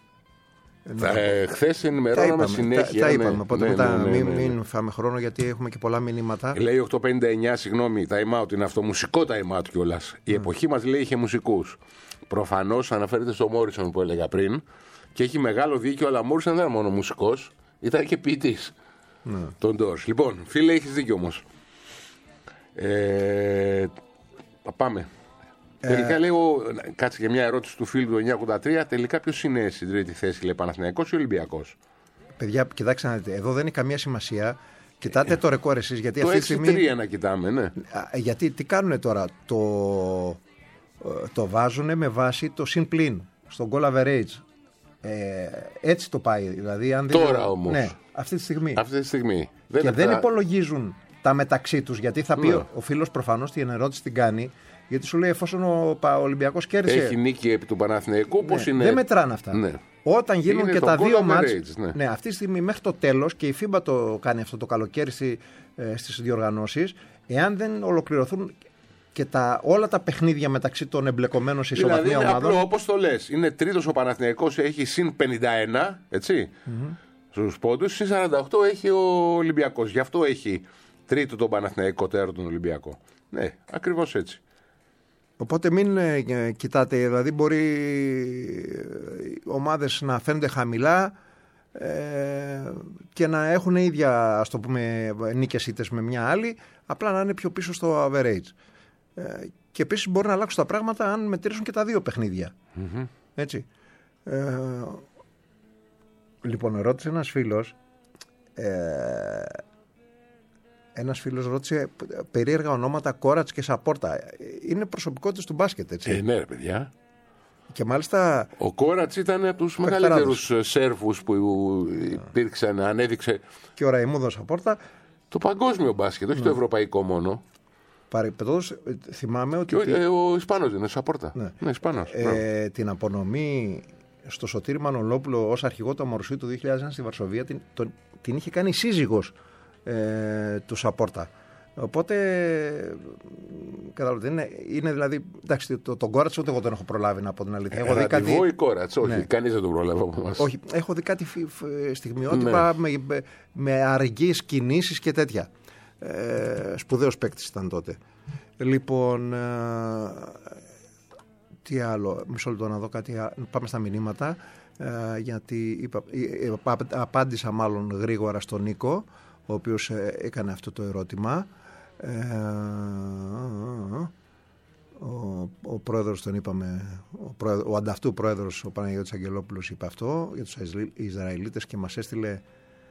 S4: Χθες ενημερώναμε συνέχεια.
S3: Τα είπαμε, οπότε μην φάμε χρόνο γιατί έχουμε και πολλά μηνύματα.
S4: Λέει 8:59, συγγνώμη, time out είναι αυτό, μουσικό time out κιόλας. Η εποχή μας, λέει, είχε μουσικούς. Προφανώς αναφέρεται στο Μόρισον που έλεγα πριν και έχει μεγάλο δίκιο, αλλά ο Μόρισον δεν ήταν μόνο μουσικός, ήταν και ποιητής. Τον Doors. Λοιπόν, φίλε, έχεις δίκιο όμως. Πάμε. Τελικά λέω, κάτσε και μια ερώτηση του φίλου του 983. Τελικά ποιος είναι στην τρίτη θέση, λέει, Παναθηναϊκός ή Ολυμπιακός?
S3: Παιδιά, κοιτάξτε να δείτε, εδώ δεν έχει καμία σημασία. Κοιτάτε το ρεκόρ εσείς, γιατί
S4: το
S3: αυτή τη στιγμή.
S4: 6-3 να κοιτάμε, ναι.
S3: Γιατί τι κάνουν τώρα, το βάζουν με βάση το συν-πλήν στον goal average. Έτσι το πάει. Δηλαδή, αν
S4: τώρα όμως.
S3: Ναι, αυτή τη στιγμή.
S4: Δεν
S3: δεν υπολογίζουν τα μεταξύ τους, γιατί θα πει ο φίλος προφανώς την ερώτηση την κάνει. Γιατί σου λέει, εφόσον ο Ολυμπιακός κέρδισε.
S4: Έχει νίκη επί του Παναθηναϊκού, πώς είναι.
S3: Δεν μετράνε αυτά.
S4: Ναι.
S3: Όταν γίνουν
S4: είναι
S3: και τα δύο μάτς.
S4: Ναι.
S3: Αυτή τη στιγμή μέχρι το τέλος, και η FIBA το κάνει αυτό το καλοκαίρι στις διοργανώσεις, εάν δεν ολοκληρωθούν και όλα τα παιχνίδια μεταξύ των εμπλεκομένων σε ισοβαθμία ομάδων.
S4: Δηλαδή, είναι απλό, όπως το λες. Είναι τρίτος ο Παναθηναϊκός, έχει συν 51, έτσι. Στους πόντους, συν 48 έχει ο Ολυμπιακός. Γι' αυτό έχει τρίτο τον Παναθηναϊκό, τέταρτο τον Ολυμπιακό. Ναι, ακριβώς έτσι.
S3: Οπότε μην κοιτάτε, δηλαδή μπορεί ομάδες να φαίνονται χαμηλά και να έχουν ίδια, ας το πούμε, νίκες ήττες με μια άλλη, απλά να είναι πιο πίσω στο average. Και επίσης μπορεί να αλλάξουν τα πράγματα αν μετρήσουν και τα δύο παιχνίδια. Έτσι. Λοιπόν, ρώτησε ένας φίλος, ρώτησε περίεργα ονόματα, Κόρατς και Σαπόρτα. Είναι προσωπικότητες του μπάσκετ, έτσι.
S4: Ναι, ρε παιδιά.
S3: Και μάλιστα.
S4: Ο Κόρατς ήταν από τους μεγαλύτερους Σέρβους που υπήρξαν, ανέδειξε.
S3: Και ο Ραϊμούδος Σαπόρτα.
S4: Το παγκόσμιο μπάσκετ, όχι το ευρωπαϊκό μόνο.
S3: Παρεπιπτόντως, θυμάμαι ότι.
S4: Και ο Ισπανός είναι Σαπόρτα. Ναι, Ισπανός.
S3: Την απονομή στο Σωτήρη Μανολόπουλο ως αρχηγό του Αμορουσίου του 2001 στη Βαρσοβία την είχε κάνει σύζυγος του Σαπόρτα. Οπότε καταλαβαίνετε, είναι δηλαδή. Εντάξει, τον Κόρατς ούτε εγώ τον έχω προλάβει, να πω την αλήθεια.
S4: Έχω δει κάτι. Εγώ ή Κόρατς, όχι, κανείς δεν τον προλάβει από εμάς.
S3: Όχι, έχω δει κάτι στιγμιότυπα με αργείς κινήσεις και τέτοια. Σπουδαίος παίκτης ήταν τότε. Λοιπόν, τι άλλο, μισό λεπτό να δω κάτι. Πάμε στα μηνύματα, γιατί απάντησα μάλλον γρήγορα στον Νίκο, ο οποίος έκανε αυτό το ερώτημα. Ο πρόεδρος, τον είπαμε, ο ανταυτού πρόεδρος, ο Παναγιώτης Αγγελόπουλος, είπε αυτό για τους Ισραηλίτες και μας έστειλε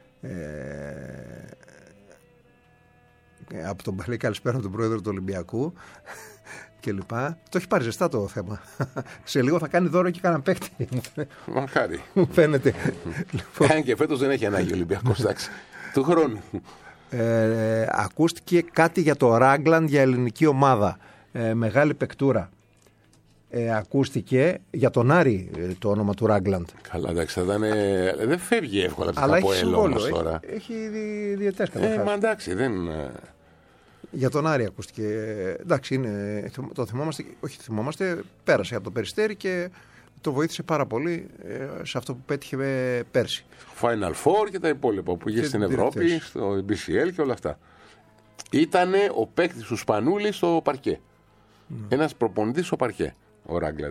S3: από τον Παλή καλησπέρα τον πρόεδρο του Ολυμπιακού και λοιπά. Το έχει πάρει ζεστά το θέμα. Σε λίγο θα κάνει δώρο και κανένα παίκτη.
S4: Μακάρι.
S3: Μου φαίνεται.
S4: Αν και φέτος δεν έχει ανάγκη ο Ολυμπιακός, εντάξει, του χρόνου.
S3: Ακούστηκε κάτι για το Ράγκλαντ για ελληνική ομάδα. Μεγάλη παικτούρα. Ακούστηκε για τον Άρη το όνομα του Ράγκλαντ.
S4: Καλά, εντάξει, δεν φεύγει εύκολα από Έλλονας τώρα.
S3: Έχει διαιτές καταρχάς.
S4: Μα εντάξει, δεν...
S3: Για τον Άρη ακούστηκε. Εντάξει, το θυμόμαστε, όχι θυμόμαστε, πέρασε από το Περιστέρι και το βοήθησε πάρα πολύ σε αυτό που πέτυχε πέρσι.
S4: Final Four και τα υπόλοιπα που είχε στην Ευρώπη, στο BCL και όλα αυτά. Ήτανε ο παίκτης του Σπανούλη στο παρκέ. Ένας προπονητής στο παρκέ, ο Ράγκλαντ.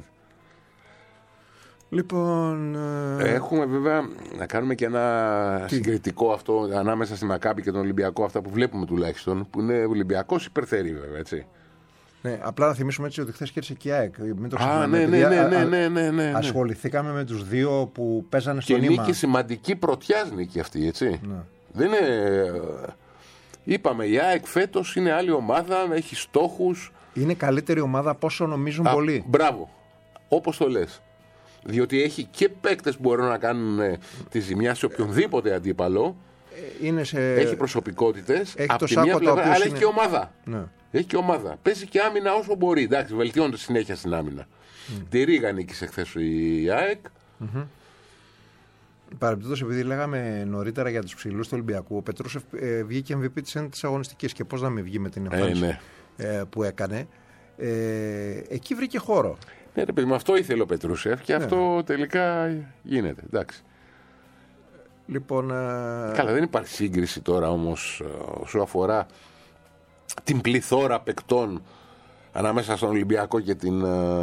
S3: Λοιπόν...
S4: Έχουμε βέβαια να κάνουμε και ένα συγκριτικό αυτό ανάμεσα στη Μακάμπι και τον Ολυμπιακό, αυτά που βλέπουμε τουλάχιστον, που είναι Ολυμπιακός υπερθερή βέβαια, έτσι.
S3: Ναι, απλά να θυμίσουμε έτσι ότι χθες κέρδισε και η ΑΕΚ. Μην το ξεχνάμε.
S4: Ναι.
S3: Ασχοληθήκαμε με τους δύο που παίζανε στον
S4: Ήμα.
S3: Ήμα.
S4: Και νίκη σημαντική πρωτιάς νίκη αυτή, έτσι. Ναι. Δεν είναι... Είπαμε, η ΑΕΚ φέτος είναι άλλη ομάδα, έχει στόχους.
S3: Είναι καλύτερη ομάδα από όσο νομίζουν πολλοί.
S4: Μπράβο, όπως το λες. Διότι έχει και παίκτες που μπορούν να κάνουν τη ζημιά σε οποιονδήποτε αντίπαλο. Έχει προσωπικότητες. Από τη μία πλευρά, αλλά έχει και ομάδα. Ναι. Έχει και ομάδα. Παίζει και άμυνα όσο μπορεί. Εντάξει, βελτιώνεται συνέχεια στην άμυνα. Τη Ρίγα νίκησε χθες η ΑΕΚ.
S3: Παρεμπιπτόντως, επειδή λέγαμε νωρίτερα για τους ψηλούς του Ολυμπιακού, ο Πετρούσεφ βγήκε MVP της αγωνιστικής και πώς να μην βγει με την εμφάνιση που έκανε. Εκεί βρήκε χώρο.
S4: Ναι, ρε παιδί, με αυτό ήθελε ο Πετρούσεφ και αυτό τελικά γίνεται. Εντάξει.
S3: Λοιπόν,
S4: καλά, δεν υπάρχει σύγκριση τώρα όμως όσο αφορά την πληθώρα παικτών ανάμεσα στον Ολυμπιακό και την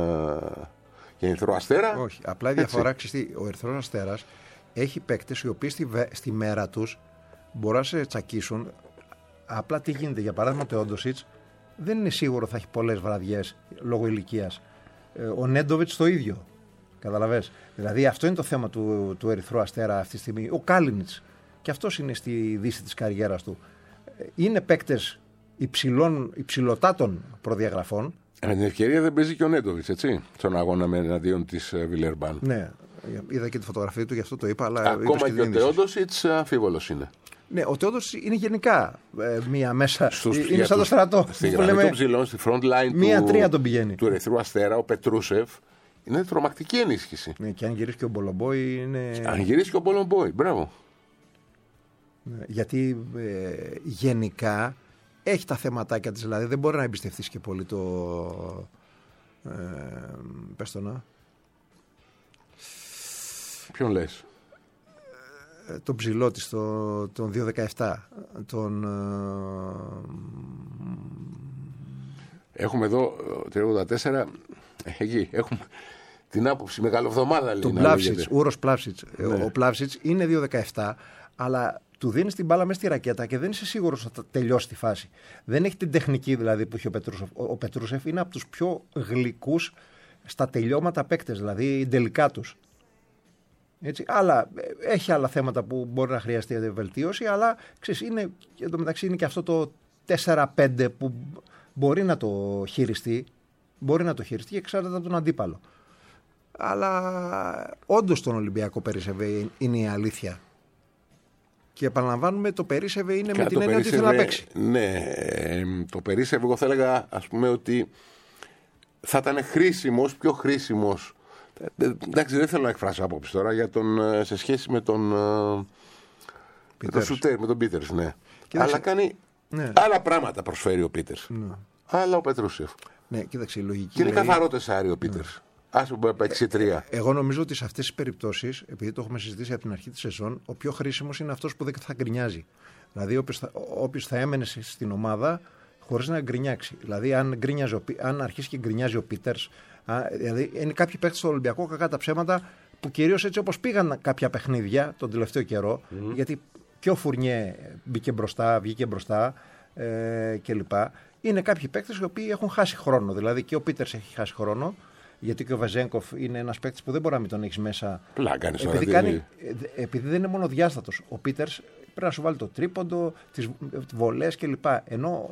S4: Ερυθρό Αστέρα.
S3: Όχι, απλά η διαφορά ξέρεις, ο Ερυθρός Αστέρας έχει παίκτες οι οποίοι στη μέρα τους μπορούν να σε τσακίσουν. Απλά τι γίνεται, για παράδειγμα το Όντοσιτς δεν είναι σίγουρο θα έχει πολλές βραδιές λόγω ηλικίας. Ο Νέντοβιτς το ίδιο. Καταλαβες. Δηλαδή αυτό είναι το θέμα του Ερυθρού Αστέρα αυτή τη στιγμή. Ο Κάλινιτς. Και αυτός είναι στη δύση της καριέρας του. Είναι παίκτες υψηλωτάτων προδιαγραφών.
S4: Με την ευκαιρία δεν παίζει και ο Νέντοβιτς, έτσι, στον αγώνα με εναντίον της Βιλερμπάν.
S3: Ναι, είδα και τη φωτογραφία του, γι' αυτό το είπα. Αλλά
S4: ακόμα και ο Τεόντοσιτς αμφίβολος είναι.
S3: Ναι, ο Τεόντοσιτς είναι γενικά μία μέσα. Είναι σαν το στρατό.
S4: Στη γραμμή των ψηλών, στη front line
S3: μία-τρία τον πηγαίνει.
S4: Του Ερυθρού Αστέρα, ο Πετρούσεφ. Είναι τρομακτική ενίσχυση.
S3: Ναι, και αν γυρίσει και ο Μπολομπόι είναι.
S4: Αν γυρίσει και ο Μπολομπόι, μπράβο.
S3: Ναι, γιατί γενικά έχει τα θεματάκια της, δηλαδή δεν μπορεί να εμπιστευτείς και πολύ το. Πες το να.
S4: Ποιον λες?
S3: Τον ψηλό της, τον 2-17.
S4: Έχουμε εδώ 384. Εκεί έχουμε την άποψη μεγαλοβδομάδα.
S3: Τον Πλάυσιτς, Ούρος Πλάυσιτς. Ναι. Ο Πλάυσιτς είναι 2-17, αλλά του δίνεις την μπάλα μέσα στη ρακέτα και δεν είσαι σίγουρος ότι θα τελειώσει τη φάση. Δεν έχει την τεχνική δηλαδή που έχει ο Πετρούσεφ. Ο Πετρούσεφ είναι από τους πιο γλυκούς στα τελειώματα παίκτες, δηλαδή τελικά τους. Έτσι, έχει άλλα θέματα που μπορεί να χρειαστεί βελτίωση, αλλά ξέρεις, εντωμεταξύ είναι και αυτό το 4-5 που μπορεί να το χειριστεί. Μπορεί να το χειριστεί και εξάρτητα από τον αντίπαλο. Αλλά όντως τον Ολυμπιακό περίσσευε είναι η αλήθεια. Και επαναλαμβάνουμε, το περίσσευε είναι με την έννοια ότι ήθελε να παίξει.
S4: Ναι, το περίσσευε, εγώ θα έλεγα ας πούμε ότι θα ήταν χρήσιμος, πιο χρήσιμος. Εντάξει, δεν θέλω να εκφράσω άποψη τώρα σε σχέση με τον Σουτέρ, με τον Πίτερς, ναι. Αλλά κάνει άλλα πράγματα προσφέρει ο Πίτερς. Ναι. Αλλά ο Πετρούσεφ.
S3: Ναι, κοίταξε, η λογική.
S4: Και είναι καθαρό τεσάρι ο Πίτερς. Ας πούμε να παίξει 3.
S3: Εγώ νομίζω ότι σε αυτές τις περιπτώσεις, επειδή το έχουμε συζητήσει από την αρχή της σεζόν, ο πιο χρήσιμος είναι αυτός που δεν θα γκρινιάζει. Δηλαδή, όποιος θα έμενε στην ομάδα χωρίς να γκρινιάξει. Δηλαδή, αν αρχίσει και γκρινιάζει ο Πίτερς, δηλαδή, είναι κάποιοι παίκτες στο Ολυμπιακό, κακά τα ψέματα, που κυρίως έτσι όπως πήγαν κάποια παιχνίδια τον τελευταίο καιρό, γιατί και ο Φουρνιέ βγήκε μπροστά κλπ. Είναι κάποιοι παίκτες οι οποίοι έχουν χάσει χρόνο. Δηλαδή και ο Πίτερς έχει χάσει χρόνο, γιατί και ο Βεζένκοφ είναι ένας παίκτης που δεν μπορεί να μην τον έχει μέσα. Επειδή δεν είναι μόνο διάστατος. Ο Πίτερς πρέπει να σου βάλει το τρίποντο, τις βολές κλπ. Ενώ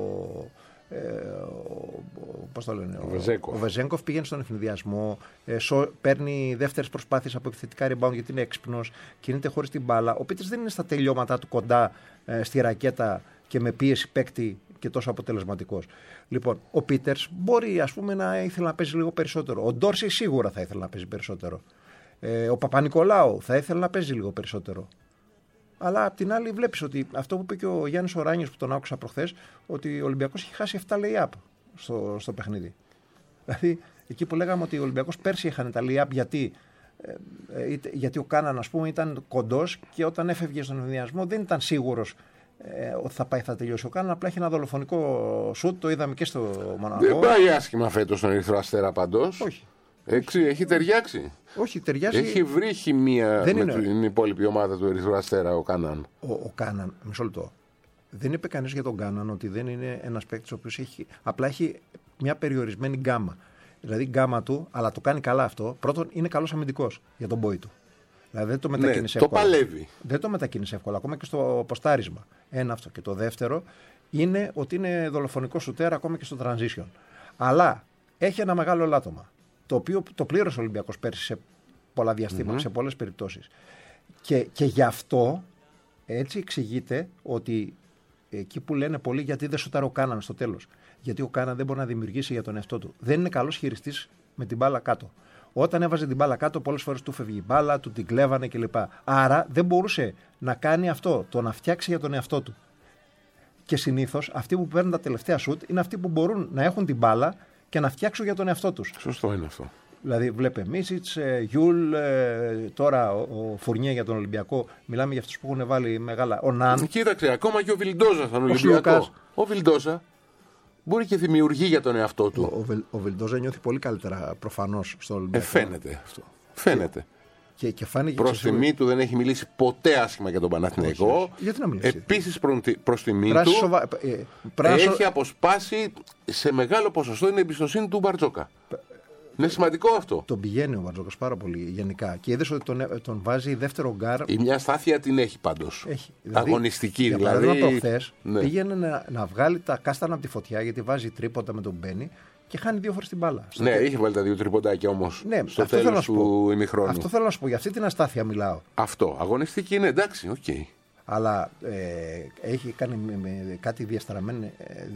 S3: πώς το λένε, ο Βεζένκοφ πήγαινε στον ευνηδιασμό, παίρνει δεύτερες προσπάθειες από επιθετικά rebound γιατί είναι έξυπνος, κινείται χωρίς την μπάλα. Ο Πίτερς δεν είναι στα τελειώματά του κοντά στη ρακέτα και με πίεση παίκτη και τόσο αποτελεσματικός. Λοιπόν, ο Πίτερς μπορεί, ας πούμε, να ήθελε να παίζει λίγο περισσότερο. Ο Ντόρσεϊ σίγουρα θα ήθελε να παίζει περισσότερο. Ο Παπα-Νικολάου θα ήθελε να παίζει λίγο περισσότερο. Αλλά απ' την άλλη βλέπεις ότι αυτό που είπε και ο Γιάννης Οράνιος που τον άκουσα προχθές, ότι ο Ολυμπιακός έχει χάσει 7 lay-up στο παιχνίδι. Δηλαδή, εκεί που λέγαμε ότι ο Ολυμπιακός πέρσι είχαν τα lay-up γιατί ο Κάναν, ας πούμε, ήταν κοντός και όταν έφευγε στον ευνηδιασμό δεν ήταν σίγουρος ότι θα τελειώσει ο Κάναν. Απλά έχει ένα δολοφονικό σουτ, το είδαμε και στο Μονακό.
S4: Δεν πάει άσχημα φέτος στον Ερυθρό Αστέρα παντός.
S3: Όχι.
S4: Έχει ταιριάξει.
S3: Όχι, ταιριάζει.
S4: Έχει βρει χημεία με την υπόλοιπη ομάδα του Ερυθρού Αστέρα ο Κάναν.
S3: Ο Κάναν, μισό λεπτό. Δεν είπε κανείς για τον Κάναν ότι δεν είναι ένας παίκτης ο οποίος απλά έχει μια περιορισμένη γκάμα. Δηλαδή η γκάμα του, αλλά το κάνει καλά αυτό. Πρώτον, είναι καλός αμυντικός για τον πόη του. Δηλαδή δεν το μετακίνησε εύκολα.
S4: Το παλεύει.
S3: Δεν το μετακίνησε εύκολα, ακόμα και στο ποστάρισμα. Ένα αυτό. Και το δεύτερο είναι ότι είναι δολοφονικό σουτέρ ακόμα και στο transition. Αλλά έχει ένα μεγάλο λάτωμα. Το οποίο το πλήρωσε ο Ολυμπιακός πέρσι σε πολλά διαστήματα, σε πολλές περιπτώσεις. Και γι' αυτό έτσι εξηγείται ότι εκεί που λένε πολλοί γιατί δεν σουτάρει ο Κάναν στο τέλος. Γιατί ο Κάναν δεν μπορεί να δημιουργήσει για τον εαυτό του. Δεν είναι καλός χειριστής με την μπάλα κάτω. Όταν έβαζε την μπάλα κάτω, πολλές φορές του φεύγει η μπάλα, του την κλέβανε κλπ. Άρα δεν μπορούσε να κάνει αυτό, το να φτιάξει για τον εαυτό του. Και συνήθως αυτοί που παίρνουν τα τελευταία σουτ είναι αυτοί που μπορούν να έχουν την μπάλα και να φτιάξουν για τον εαυτό τους.
S4: Σωστό είναι αυτό.
S3: Δηλαδή, βλέπε Μίσιτς, Γιούλ, τώρα ο Φουρνιέ για τον Ολυμπιακό. Μιλάμε για αυτούς που έχουν βάλει μεγάλα. Ο Ναν.
S4: Κοίταξε, ακόμα και ο Βιλντόζα στον Ολυμπιακό. Ο Βιλντόζα μπορεί και δημιουργεί για τον εαυτό του.
S3: Ο Βιλντόζα νιώθει πολύ καλύτερα προφανώς στον Ολυμπιακό.
S4: Φαίνεται αυτό. Φαίνεται.
S3: Και φάνηκε.
S4: Προς τιμή του δεν έχει μιλήσει ποτέ άσχημα για τον Παναθηναϊκό.
S3: Γιατί να μιλήσει.
S4: Επίσης προς τιμή του έχει αποσπάσει σε μεγάλο ποσοστό την εμπιστοσύνη του Μπαρτζόκα. Είναι σημαντικό αυτό.
S3: Τον πηγαίνει ο Μπαρτζόκας πάρα πολύ γενικά. Και είδες ότι τον βάζει δεύτερο γκάρ.
S4: Η μια στάθεια την έχει πάντως. Δηλαδή, αγωνιστική δηλαδή.
S3: Δηλαδή προχθές πήγαινε να βγάλει τα κάστανα από τη φωτιά γιατί βάζει τρίποντα με τον Μπένι. Και χάνει 2 φορές την μπάλα.
S4: Ναι, είχε βάλει τα 2 τριποντάκια όμως στο τέλος του ημιχρόνου.
S3: Αυτό θέλω να σου πω. Για αυτή την αστάθεια μιλάω.
S4: Αυτό. Αγωνιστική είναι εντάξει, οκ.
S3: Αλλά έχει κάνει με κάτι διαστραμμένη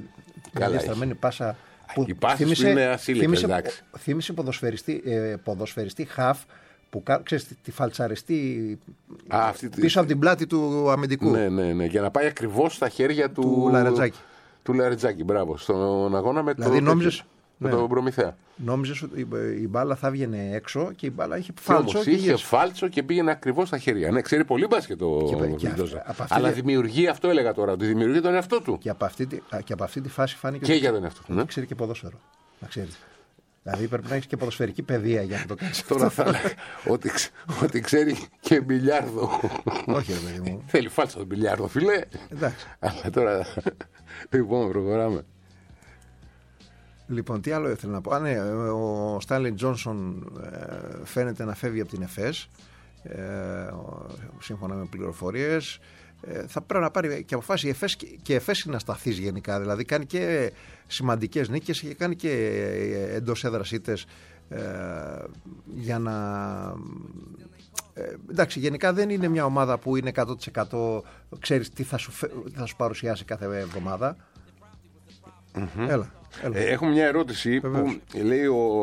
S3: πάσα.
S4: Η πάση είναι ασύλληπτες, εντάξει.
S3: Θύμισε ποδοσφαιριστή χαφ που ξέρεις τη φαλτσαριστή πίσω από την πλάτη του αμυντικού.
S4: Ναι. Για να πάει ακριβώς στα χέρια
S3: του Λαρετζάκη.
S4: Του Λαρετζάκη, μπράβο. Στον αγώνα με τον Προμηθέα.
S3: Νόμιζες ότι η μπάλα θα βγαινε έξω και η μπάλα είχε φάλτσο.
S4: Είχε φάλτσο και πήγαινε ακριβώς στα χέρια. Ναι, ξέρει πολύ μπάσκετ ο Βιλντόζα. Αλλά δημιουργεί, αυτό έλεγα τώρα, ότι δημιουργεί τον εαυτό του.
S3: Και από αυτή τη φάση φάνηκε.
S4: Και για τον εαυτό του.
S3: Ξέρει και ποδόσφαιρο. Να ξέρεις. Δηλαδή πρέπει να έχει και ποδοσφαιρική παιδεία για να το κάνει.
S4: Τώρα θα έλεγα ότι ξέρει και μπιλιάρδο.
S3: Όχι, ρε παιδί μου.
S4: Θέλει φάλτσα τον μπιλιάρδο, φίλε.
S3: Εντάξει.
S4: Αλλά τώρα. Λοιπόν, προχωράμε.
S3: Λοιπόν, τι άλλο ήθελα να πω. Ο Στάνλι Τζόνσον φαίνεται να φεύγει από την ΕΦΕΣ. Σύμφωνα με πληροφορίες. Θα πρέπει να πάρει και αποφάσει και η ΕΦΕΣ είναι ασταθής γενικά. Δηλαδή κάνει και σημαντικές νίκες και κάνει και εντός έδρας ήττες για να. Εντάξει, γενικά δεν είναι μια ομάδα που είναι 100% ξέρεις τι θα σου παρουσιάσει κάθε εβδομάδα. Έλα.
S4: Έχω μια ερώτηση. Βεβαίως. Που λέει ο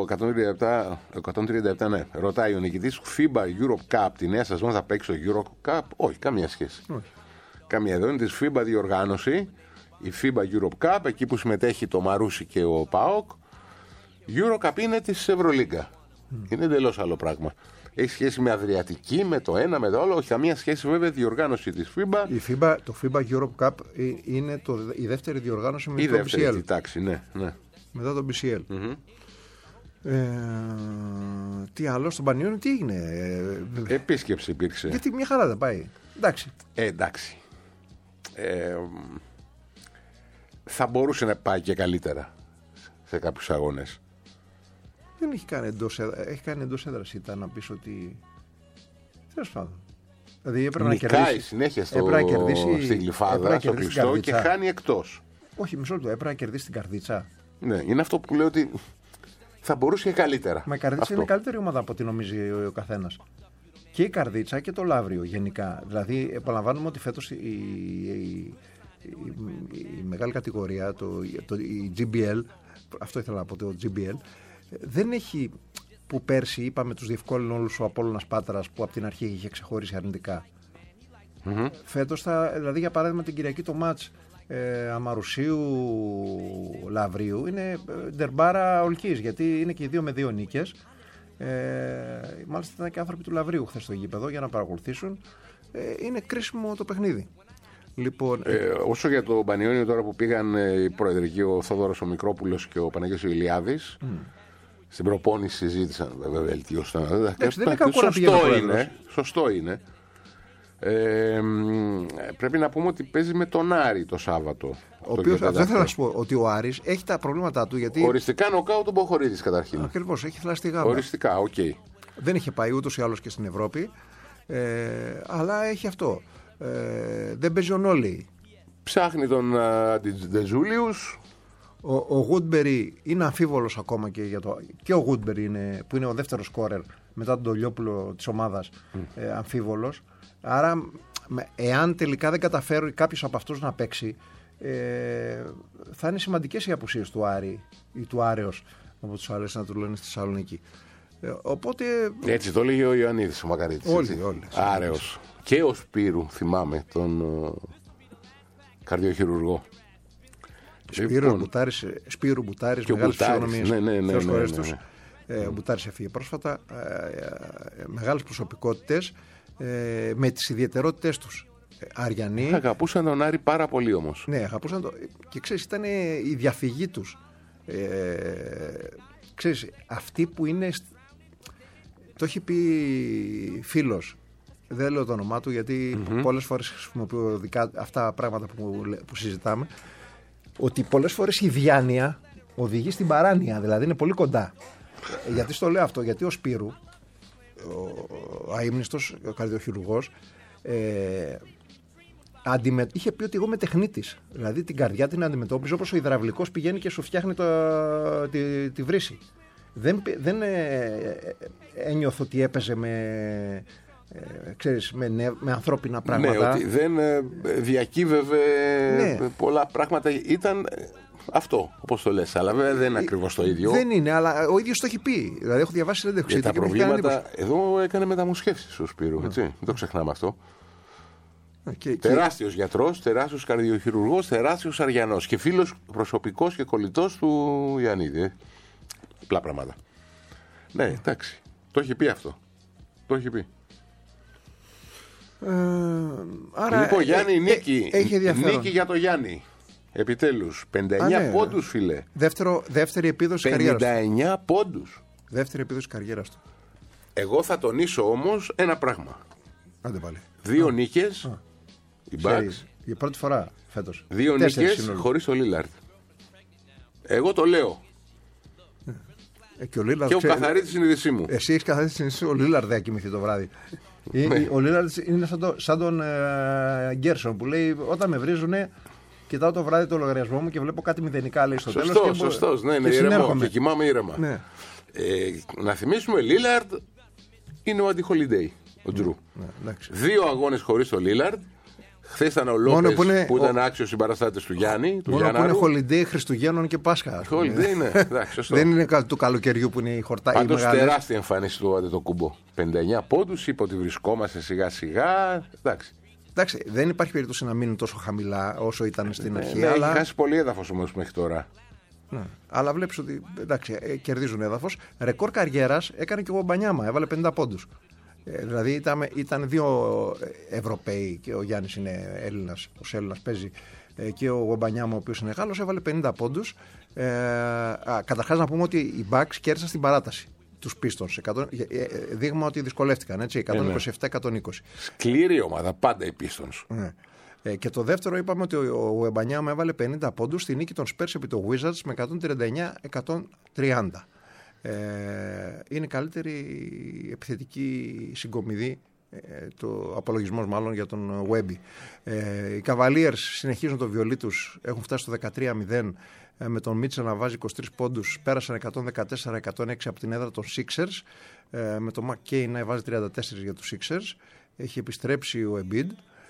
S4: 137, ναι. Ρωτάει ο νικητής FIBA Europe Cup τη νέα σεζόν θα παίξει το Euro Cup. Όχι, καμία σχέση. Όχι. Καμία, εδώ είναι της FIBA διοργάνωση, η FIBA Europe Cup, εκεί που συμμετέχει το Μαρούσι και ο ΠΑΟΚ. Euro Cup είναι της Ευρωλίγκα. Είναι εντελώς άλλο πράγμα. Έχει σχέση με Αδριατική, με το ένα, με το άλλο. Όχι καμία σχέση βέβαια διοργάνωση της FIBA.
S3: Το FIBA Europe Cup είναι η δεύτερη διοργάνωση μετά το BCL.
S4: Η δεύτερη τάξη, ναι.
S3: Μετά το BCL. Τι άλλο, στον Πανιόνιο τι έγινε?
S4: Επίσκεψη υπήρξε.
S3: Γιατί μια χαρά δεν πάει.
S4: Εντάξει. Θα μπορούσε να πάει και καλύτερα σε κάποιους αγώνες.
S3: Δεν έχει κάνει εντός έδρας, ήταν να πεις ότι. Τέλος πάντων. Δηλαδή έπρεπε
S4: νικάει
S3: να κερδίσει.
S4: Συνέχεια στη Γλυφάδα, στο κλειστό και χάνει εκτός.
S3: Όχι, μισό λεπτό. Έπρεπε να κερδίσει την Καρδίτσα.
S4: Ναι, είναι αυτό που λέω ότι θα μπορούσε και καλύτερα.
S3: Μα η Καρδίτσα είναι καλύτερη ομάδα από ό,τι νομίζει ο καθένας. Και η Καρδίτσα και το Λαύριο γενικά. Δηλαδή, επαναλαμβάνουμε ότι φέτος η μεγάλη κατηγορία, η GBL, αυτό ήθελα να πω, το GBL, δεν έχει, που πέρσι είπαμε τους διευκόλυνε όλους ο Απόλλωνας Πάτρας που από την αρχή είχε ξεχωρίσει αρνητικά. Φέτος δηλαδή για παράδειγμα την Κυριακή το μάτς Αμαρουσίου Λαυρίου είναι ντερμπάρα ολκής, γιατί είναι και οι δύο με 2 νίκες. Μάλιστα ήταν και άνθρωποι του Λαυρίου χθες στο γήπεδο για να παρακολουθήσουν. Είναι κρίσιμο το παιχνίδι. Λοιπόν,
S4: όσο για το Πανιόνιο τώρα που πήγαν οι προεδρικοί, ο Θόδωρος ο Μικρόπουλος και ο Παναγιώτης ο Ηλιάδης, στην προπόνηση συζήτησαν βέβαια βελτίωση. Σωστό είναι. Πρέπει να πούμε ότι παίζει με τον Άρη το Σάββατο.
S3: Ο οποίος, αυτό θέλω να σου πω, ότι ο Άρης έχει τα προβλήματά του. Γιατί...
S4: Οριστικά νοκάου του Μποχορίδης καταρχήν.
S3: Ακριβώς, έχει θλαστεί γάμα.
S4: Οριστικά, οκ.
S3: Δεν είχε πάει ούτως ή άλλως και στην Ευρώπη, αλλά έχει αυτό. Δεν παίζει ο Νόλι.
S4: Ψάχνει τον Ντεζούλιους.
S3: Ο Γούντμπερι είναι αμφίβολος ακόμα και ο Γούντμπερι που είναι ο δεύτερος σκόρερ μετά τον Τολιόπουλο της ομάδας, αμφίβολος. Άρα εάν τελικά δεν καταφέρει κάποιος από αυτούς να παίξει, θα είναι σημαντικές οι απουσίες του Άρη ή του Άρεος, όπως τους αρέσει να του λένε στη Θεσσαλονίκη. Οπότε...
S4: Έτσι το λέγει ο Ιωαννίδης ο Μακαρίτης.
S3: Όλοι.
S4: Άρεος. Και ο Σπύρου, θυμάμαι, τον καρδιοχειρουργό.
S3: Σπύρου Μπουτάρης, μεγάλες φυσιογνωμίες. Ο Μπουτάρης έφυγε πρόσφατα. Μεγάλες προσωπικότητες με τις ιδιαιτερότητες τους. Αριανοί.
S4: Αγαπούσαν τον Άρη πάρα πολύ όμως.
S3: Ναι, αγαπούσαν το. Και ξέρεις, ήταν η διαφυγή τους. Ξέρεις, αυτοί που είναι. Το έχει πει φίλος. Δεν λέω το όνομά του γιατί πολλές φορές χρησιμοποιώ αυτά τα πράγματα που συζητάμε. Ότι πολλές φορές η διάνοια οδηγεί στην παράνοια, δηλαδή είναι πολύ κοντά. Γιατί στο λέω αυτό, γιατί ο Σπύρου, ο αείμνηστος, ο καρδιοχειρουργός, είχε πει ότι εγώ είμαι τεχνίτης. Δηλαδή την καρδιά την αντιμετώπιζε όπως ο υδραυλικός πηγαίνει και σου φτιάχνει τη βρύση. Δεν ένιωθω ότι έπαιζε με ανθρώπινα πράγματα.
S4: Ναι, ότι δεν διακύβευε πολλά πράγματα. Ήταν αυτό, όπως το λες. Αλλά βέβαια δεν είναι ακριβώς το ίδιο.
S3: Δεν είναι, αλλά ο ίδιος το έχει πει. Δηλαδή έχω διαβάσει συνέντευξη.
S4: Τα προβλήματα. Εδώ έκανε μεταμοσχεύσεις ο Σπύρου. Έτσι. Δεν το ξεχνάμε αυτό. Τεράστιος γιατρός, τεράστιος καρδιοχειρουργός, τεράστιος αριανός και φίλος προσωπικός και κολλητός του Ιωαννίδη. Απλά πράγματα. Ναι, εντάξει. Το έχει πει αυτό. Το έχει πει.
S3: Άρα
S4: λοιπόν, Γιάννη, νίκη για το Γιάννη. Επιτέλους, 59 πόντους, φίλε.
S3: Δεύτερη επίδοση καριέρας του.
S4: 59 πόντους.
S3: Δεύτερη επίδοση καριέρας του.
S4: Εγώ θα τονίσω όμως ένα πράγμα.
S3: Άντε πάλι.
S4: 2 νίκες. Οι Bucks.
S3: Για πρώτη φορά φέτος.
S4: 2 νίκες χωρίς το Λίλαρντ. Εγώ το λέω. Και ο καθαρή τη συνείδησή μου.
S3: Εσύ έχεις καθαρή τη συνείδησή μου. Ο Λίλαρντ δεν θα κοιμηθεί το βράδυ. Ο Λίλαρντ είναι σαν τον Γκέρσον που λέει: όταν με βρίζουνε, κοιτάω το βράδυ το λογαριασμό μου και βλέπω κάτι μηδενικά λέει στο τέλος.
S4: Σωστός, ναι, ηρεμό και κοιμάμαι ήρεμα. Ναι. Να θυμίσουμε, Λίλαρντ είναι ο αντι-holiday, ο Τζρου. 2 αγώνες χωρίς το Λίλαρντ. Χθες ήταν ο Λόπες που ήταν άξιος συμπαραστάτης του Γιάννη.
S3: Μόνο που είναι holiday Χριστουγέννων και Πάσχα.
S4: Holiday είναι, εντάξει, σωστό.
S3: Δεν είναι του καλοκαιριού που είναι η χορτά.
S4: Πάντως τεράστια εμφάνιση του Αντετοκούμπο. 59 πόντους, είπε ότι βρισκόμαστε σιγά σιγά.
S3: Εντάξει, δεν υπάρχει περίπτωση να μείνουν τόσο χαμηλά όσο ήταν στην αρχή.
S4: Αλλά... Έχει χάσει πολύ έδαφος όμως μέχρι τώρα.
S3: Ναι. Αλλά βλέπεις ότι εντάξει, κερδίζουν έδαφος. Ρεκόρ καριέρας έκανε και ο Μπανιάμα, έβαλε 50 πόντους. Δηλαδή ήταν δύο Ευρωπαίοι και ο Γιάννης είναι Έλληνας, ο Έλληνας παίζει, και ο Γουεμπανιάμα, ο οποίος είναι Γάλλος, έβαλε 50 πόντους. Καταρχάς να πούμε ότι οι Bucks κέρδισαν στην παράταση τους Pistons. Δείγμα ότι δυσκολεύτηκαν, έτσι, 127-120.
S4: Σκληρή ομάδα, πάντα οι Pistons.
S3: Ναι. Και το δεύτερο, είπαμε ότι ο Γουεμπανιάμα έβαλε 50 πόντους στη νίκη των Spurs επί το Wizards με 139-130. Είναι η καλύτερη επιθετική συγκομιδή, το απολογισμός μάλλον, για τον Wemby. Οι Cavaliers συνεχίζουν το βιολί τους, έχουν φτάσει στο 13-0 με τον Μίτσελ να βάζει 23 πόντους, πέρασαν 114-106 από την έδρα των Sixers, με τον McCain να βάζει 34 για τους Sixers. Έχει επιστρέψει ο Embiid.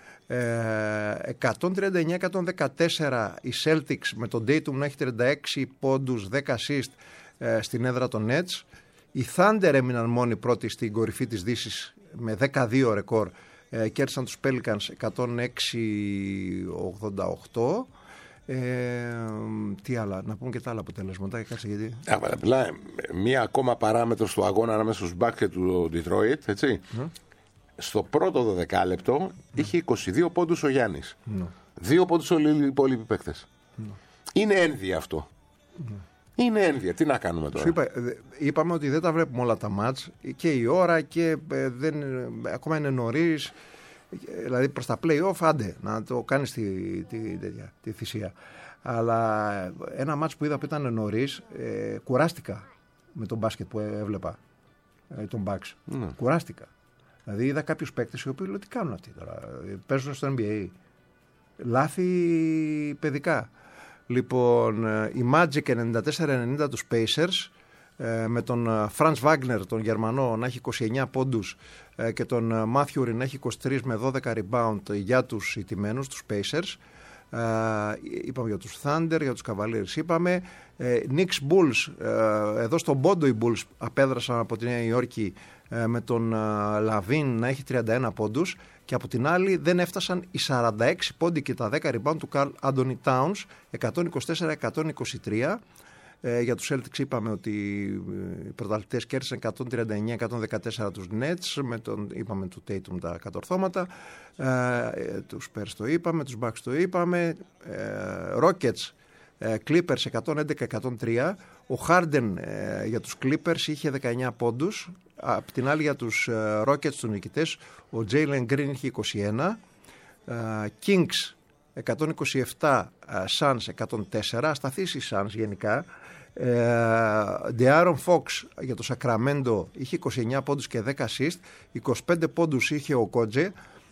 S3: 139-114 οι Celtics με τον Tatum να έχει 36 πόντους, 10 assist στην έδρα των Nets. Οι Thunder έμειναν μόνοι πρώτοι στην κορυφή της Δύσης με 12 ρεκόρ, κέρδισαν τους Pelicans 106-88. Τι άλλα, να πούμε και τα άλλα αποτελέσματα. Γιατί...
S4: μία ακόμα παράμετρο του αγώνα ανάμεσα στους Bucks και του Detroit, έτσι. Στο πρώτο 12 λεπτό είχε 22 πόντους ο Γιάννης. 2 πόντους όλοι οι υπόλοιποι παίκτες. Είναι ένδυα αυτό. Είναι ένδυα. Τι να κάνουμε τώρα.
S3: Είπαμε ότι δεν τα βλέπουμε όλα τα μάτς και η ώρα και ακόμα είναι νωρίς. Δηλαδή προς τα play-off, άντε να το κάνεις τη θυσία. Αλλά ένα μάτς που είδα που ήταν νωρίς, κουράστηκα με τον μπάσκετ που έβλεπα, τον Bucks. Κουράστηκα. Δηλαδή είδα κάποιους παίκτες οι οποίοι λέω τι κάνουν αυτοί τώρα. Παίζουν στο NBA. Λάθη παιδικά. Λοιπόν, η Magic 94-90 τους Pacers, με τον Franz Wagner, τον Γερμανό, να έχει 29 πόντους και τον Matthew να έχει 23 με 12 rebound για τους ηττημένους, τους Pacers. Είπαμε για τους Thunder, για τους Cavaliers είπαμε. Knicks Bulls, εδώ στον πόντο οι Bulls απέδρασαν από τη Νέα Υόρκη με τον Λαβίν να έχει 31 πόντους και από την άλλη δεν έφτασαν οι 46 πόντοι και τα 10 rebound του Karl Anthony Towns, 124-123. Για τους Celtics είπαμε ότι οι πρωταθλητές κέρδισαν 139-114 τους Nets, είπαμε του Tatum τα κατορθώματα, τους Spurs το είπαμε, τους Bucks το είπαμε, Rockets Clippers 111-103. Ο Harden για τους Clippers είχε 19 πόντους. Απ' την άλλη για τους Rockets, τους νικητές, ο Jalen Green είχε 21. Kings 127, Suns 104. Ασταθείς οι Suns γενικά. De'Aaron Fox για το Sacramento είχε 29 πόντους και 10 assist. 25 πόντους είχε ο Κότζε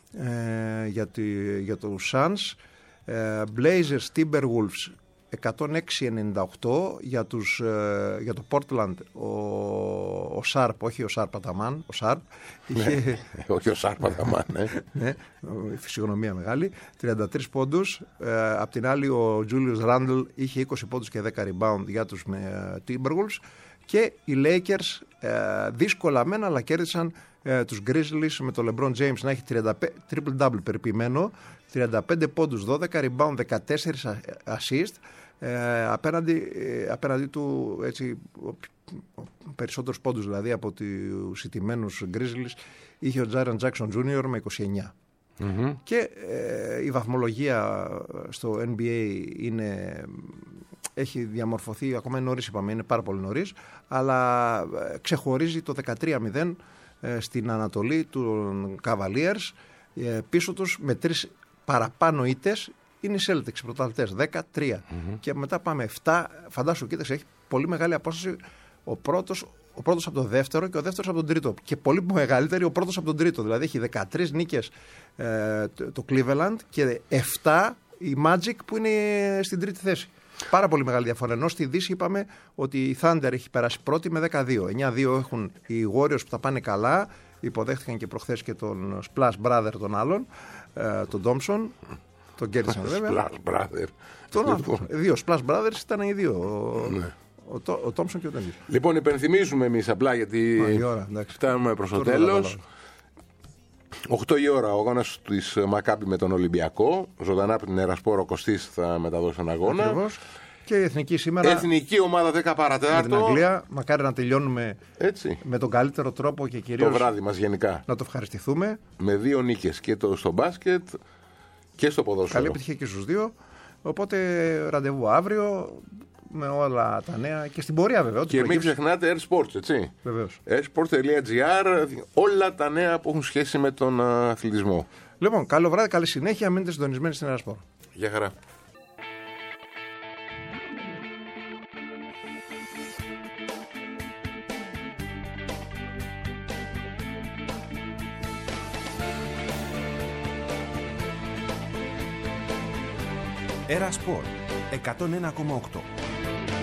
S3: για τους Suns. Blazers Timberwolves 106-98 για το Portland. Ο Σάρπ, όχι ο Σάρπ Αταμάν, ο Σάρπ είχε...
S4: όχι ο Σάρπ Αταμάν,
S3: ναι, φυσιογνωμία μεγάλη, 33 πόντους. Απ' την άλλη ο Julius Randle είχε 20 πόντους και 10 rebound για τους Timberwolves. Και οι Lakers δύσκολα μένα, αλλά κέρδισαν τους Grizzlies με τον LeBron James να έχει triple-double περιποιημένο, 35 πόντους, 12 rebound, 14 assist. Απέναντι του, έτσι, περισσότερους πόντους δηλαδή από τους ηττημένους Grizzlies είχε ο Jaren Jackson Jr. με 29. Και η βαθμολογία στο NBA έχει διαμορφωθεί, ακόμα είναι νωρίς είπαμε, είναι πάρα πολύ νωρίς, αλλά ξεχωρίζει το 13-0 στην Ανατολή των Cavaliers. Πίσω τους με 3 παραπάνω ήττες είναι οι Celtics, πρωταθλητές, 13. Και μετά πάμε 7. Φαντάσου, κοίταξε, έχει πολύ μεγάλη απόσταση ο πρώτος από τον δεύτερο και ο δεύτερος από τον τρίτο. Και πολύ μεγαλύτερη ο πρώτος από τον τρίτο. Δηλαδή έχει 13 νίκες το Cleveland και 7 η Magic που είναι στην τρίτη θέση. Πάρα πολύ μεγάλη διαφορά. Ενώ στη Δύση είπαμε ότι η Thunder έχει περάσει πρώτη με 12. 9-2 έχουν οι Warriors που τα πάνε καλά. Υποδέχτηκαν και προχθές και τον Splash Brother των άλλων, τον Thompson. Τον κέρδισαν βέβαια.
S4: Splash Brother.
S3: Δύο Splash Brothers ήταν οι δύο. Ο Thompson και ο Dennis.
S4: Λοιπόν, υπενθυμίζουμε εμείς απλά γιατί φτάνουμε προς το τέλος. 8 η ώρα ο αγώνας της Μακάμπι με τον Ολυμπιακό. Ζωντανά από την Ερασπόρο Κωστής θα μεταδώσει τον αγώνα.
S3: Και η εθνική σήμερα.
S4: Εθνική ομάδα 10 παρατέταρτο.
S3: Με την Αγγλία. Μακάρι να τελειώνουμε
S4: έτσι,
S3: με τον καλύτερο τρόπο και κυρίως
S4: το βράδυ μας γενικά.
S3: Να το ευχαριστηθούμε.
S4: Με 2 νίκες και στο μπάσκετ και στο ποδόσφαιρο.
S3: Καλή επιτυχία και στους δύο. Οπότε ραντεβού αύριο με όλα τα νέα και στην πορεία βέβαια.
S4: Και μην ξεχνάτε Air Sports, έτσι.
S3: Βεβαίως.
S4: airsports.gr, όλα τα νέα που έχουν σχέση με τον αθλητισμό.
S3: Λοιπόν, καλό βράδυ, καλή συνέχεια. Μείνετε συντονισμένοι στην Air Sport.
S4: Γεια χαρά.
S5: Era Sport 101,8.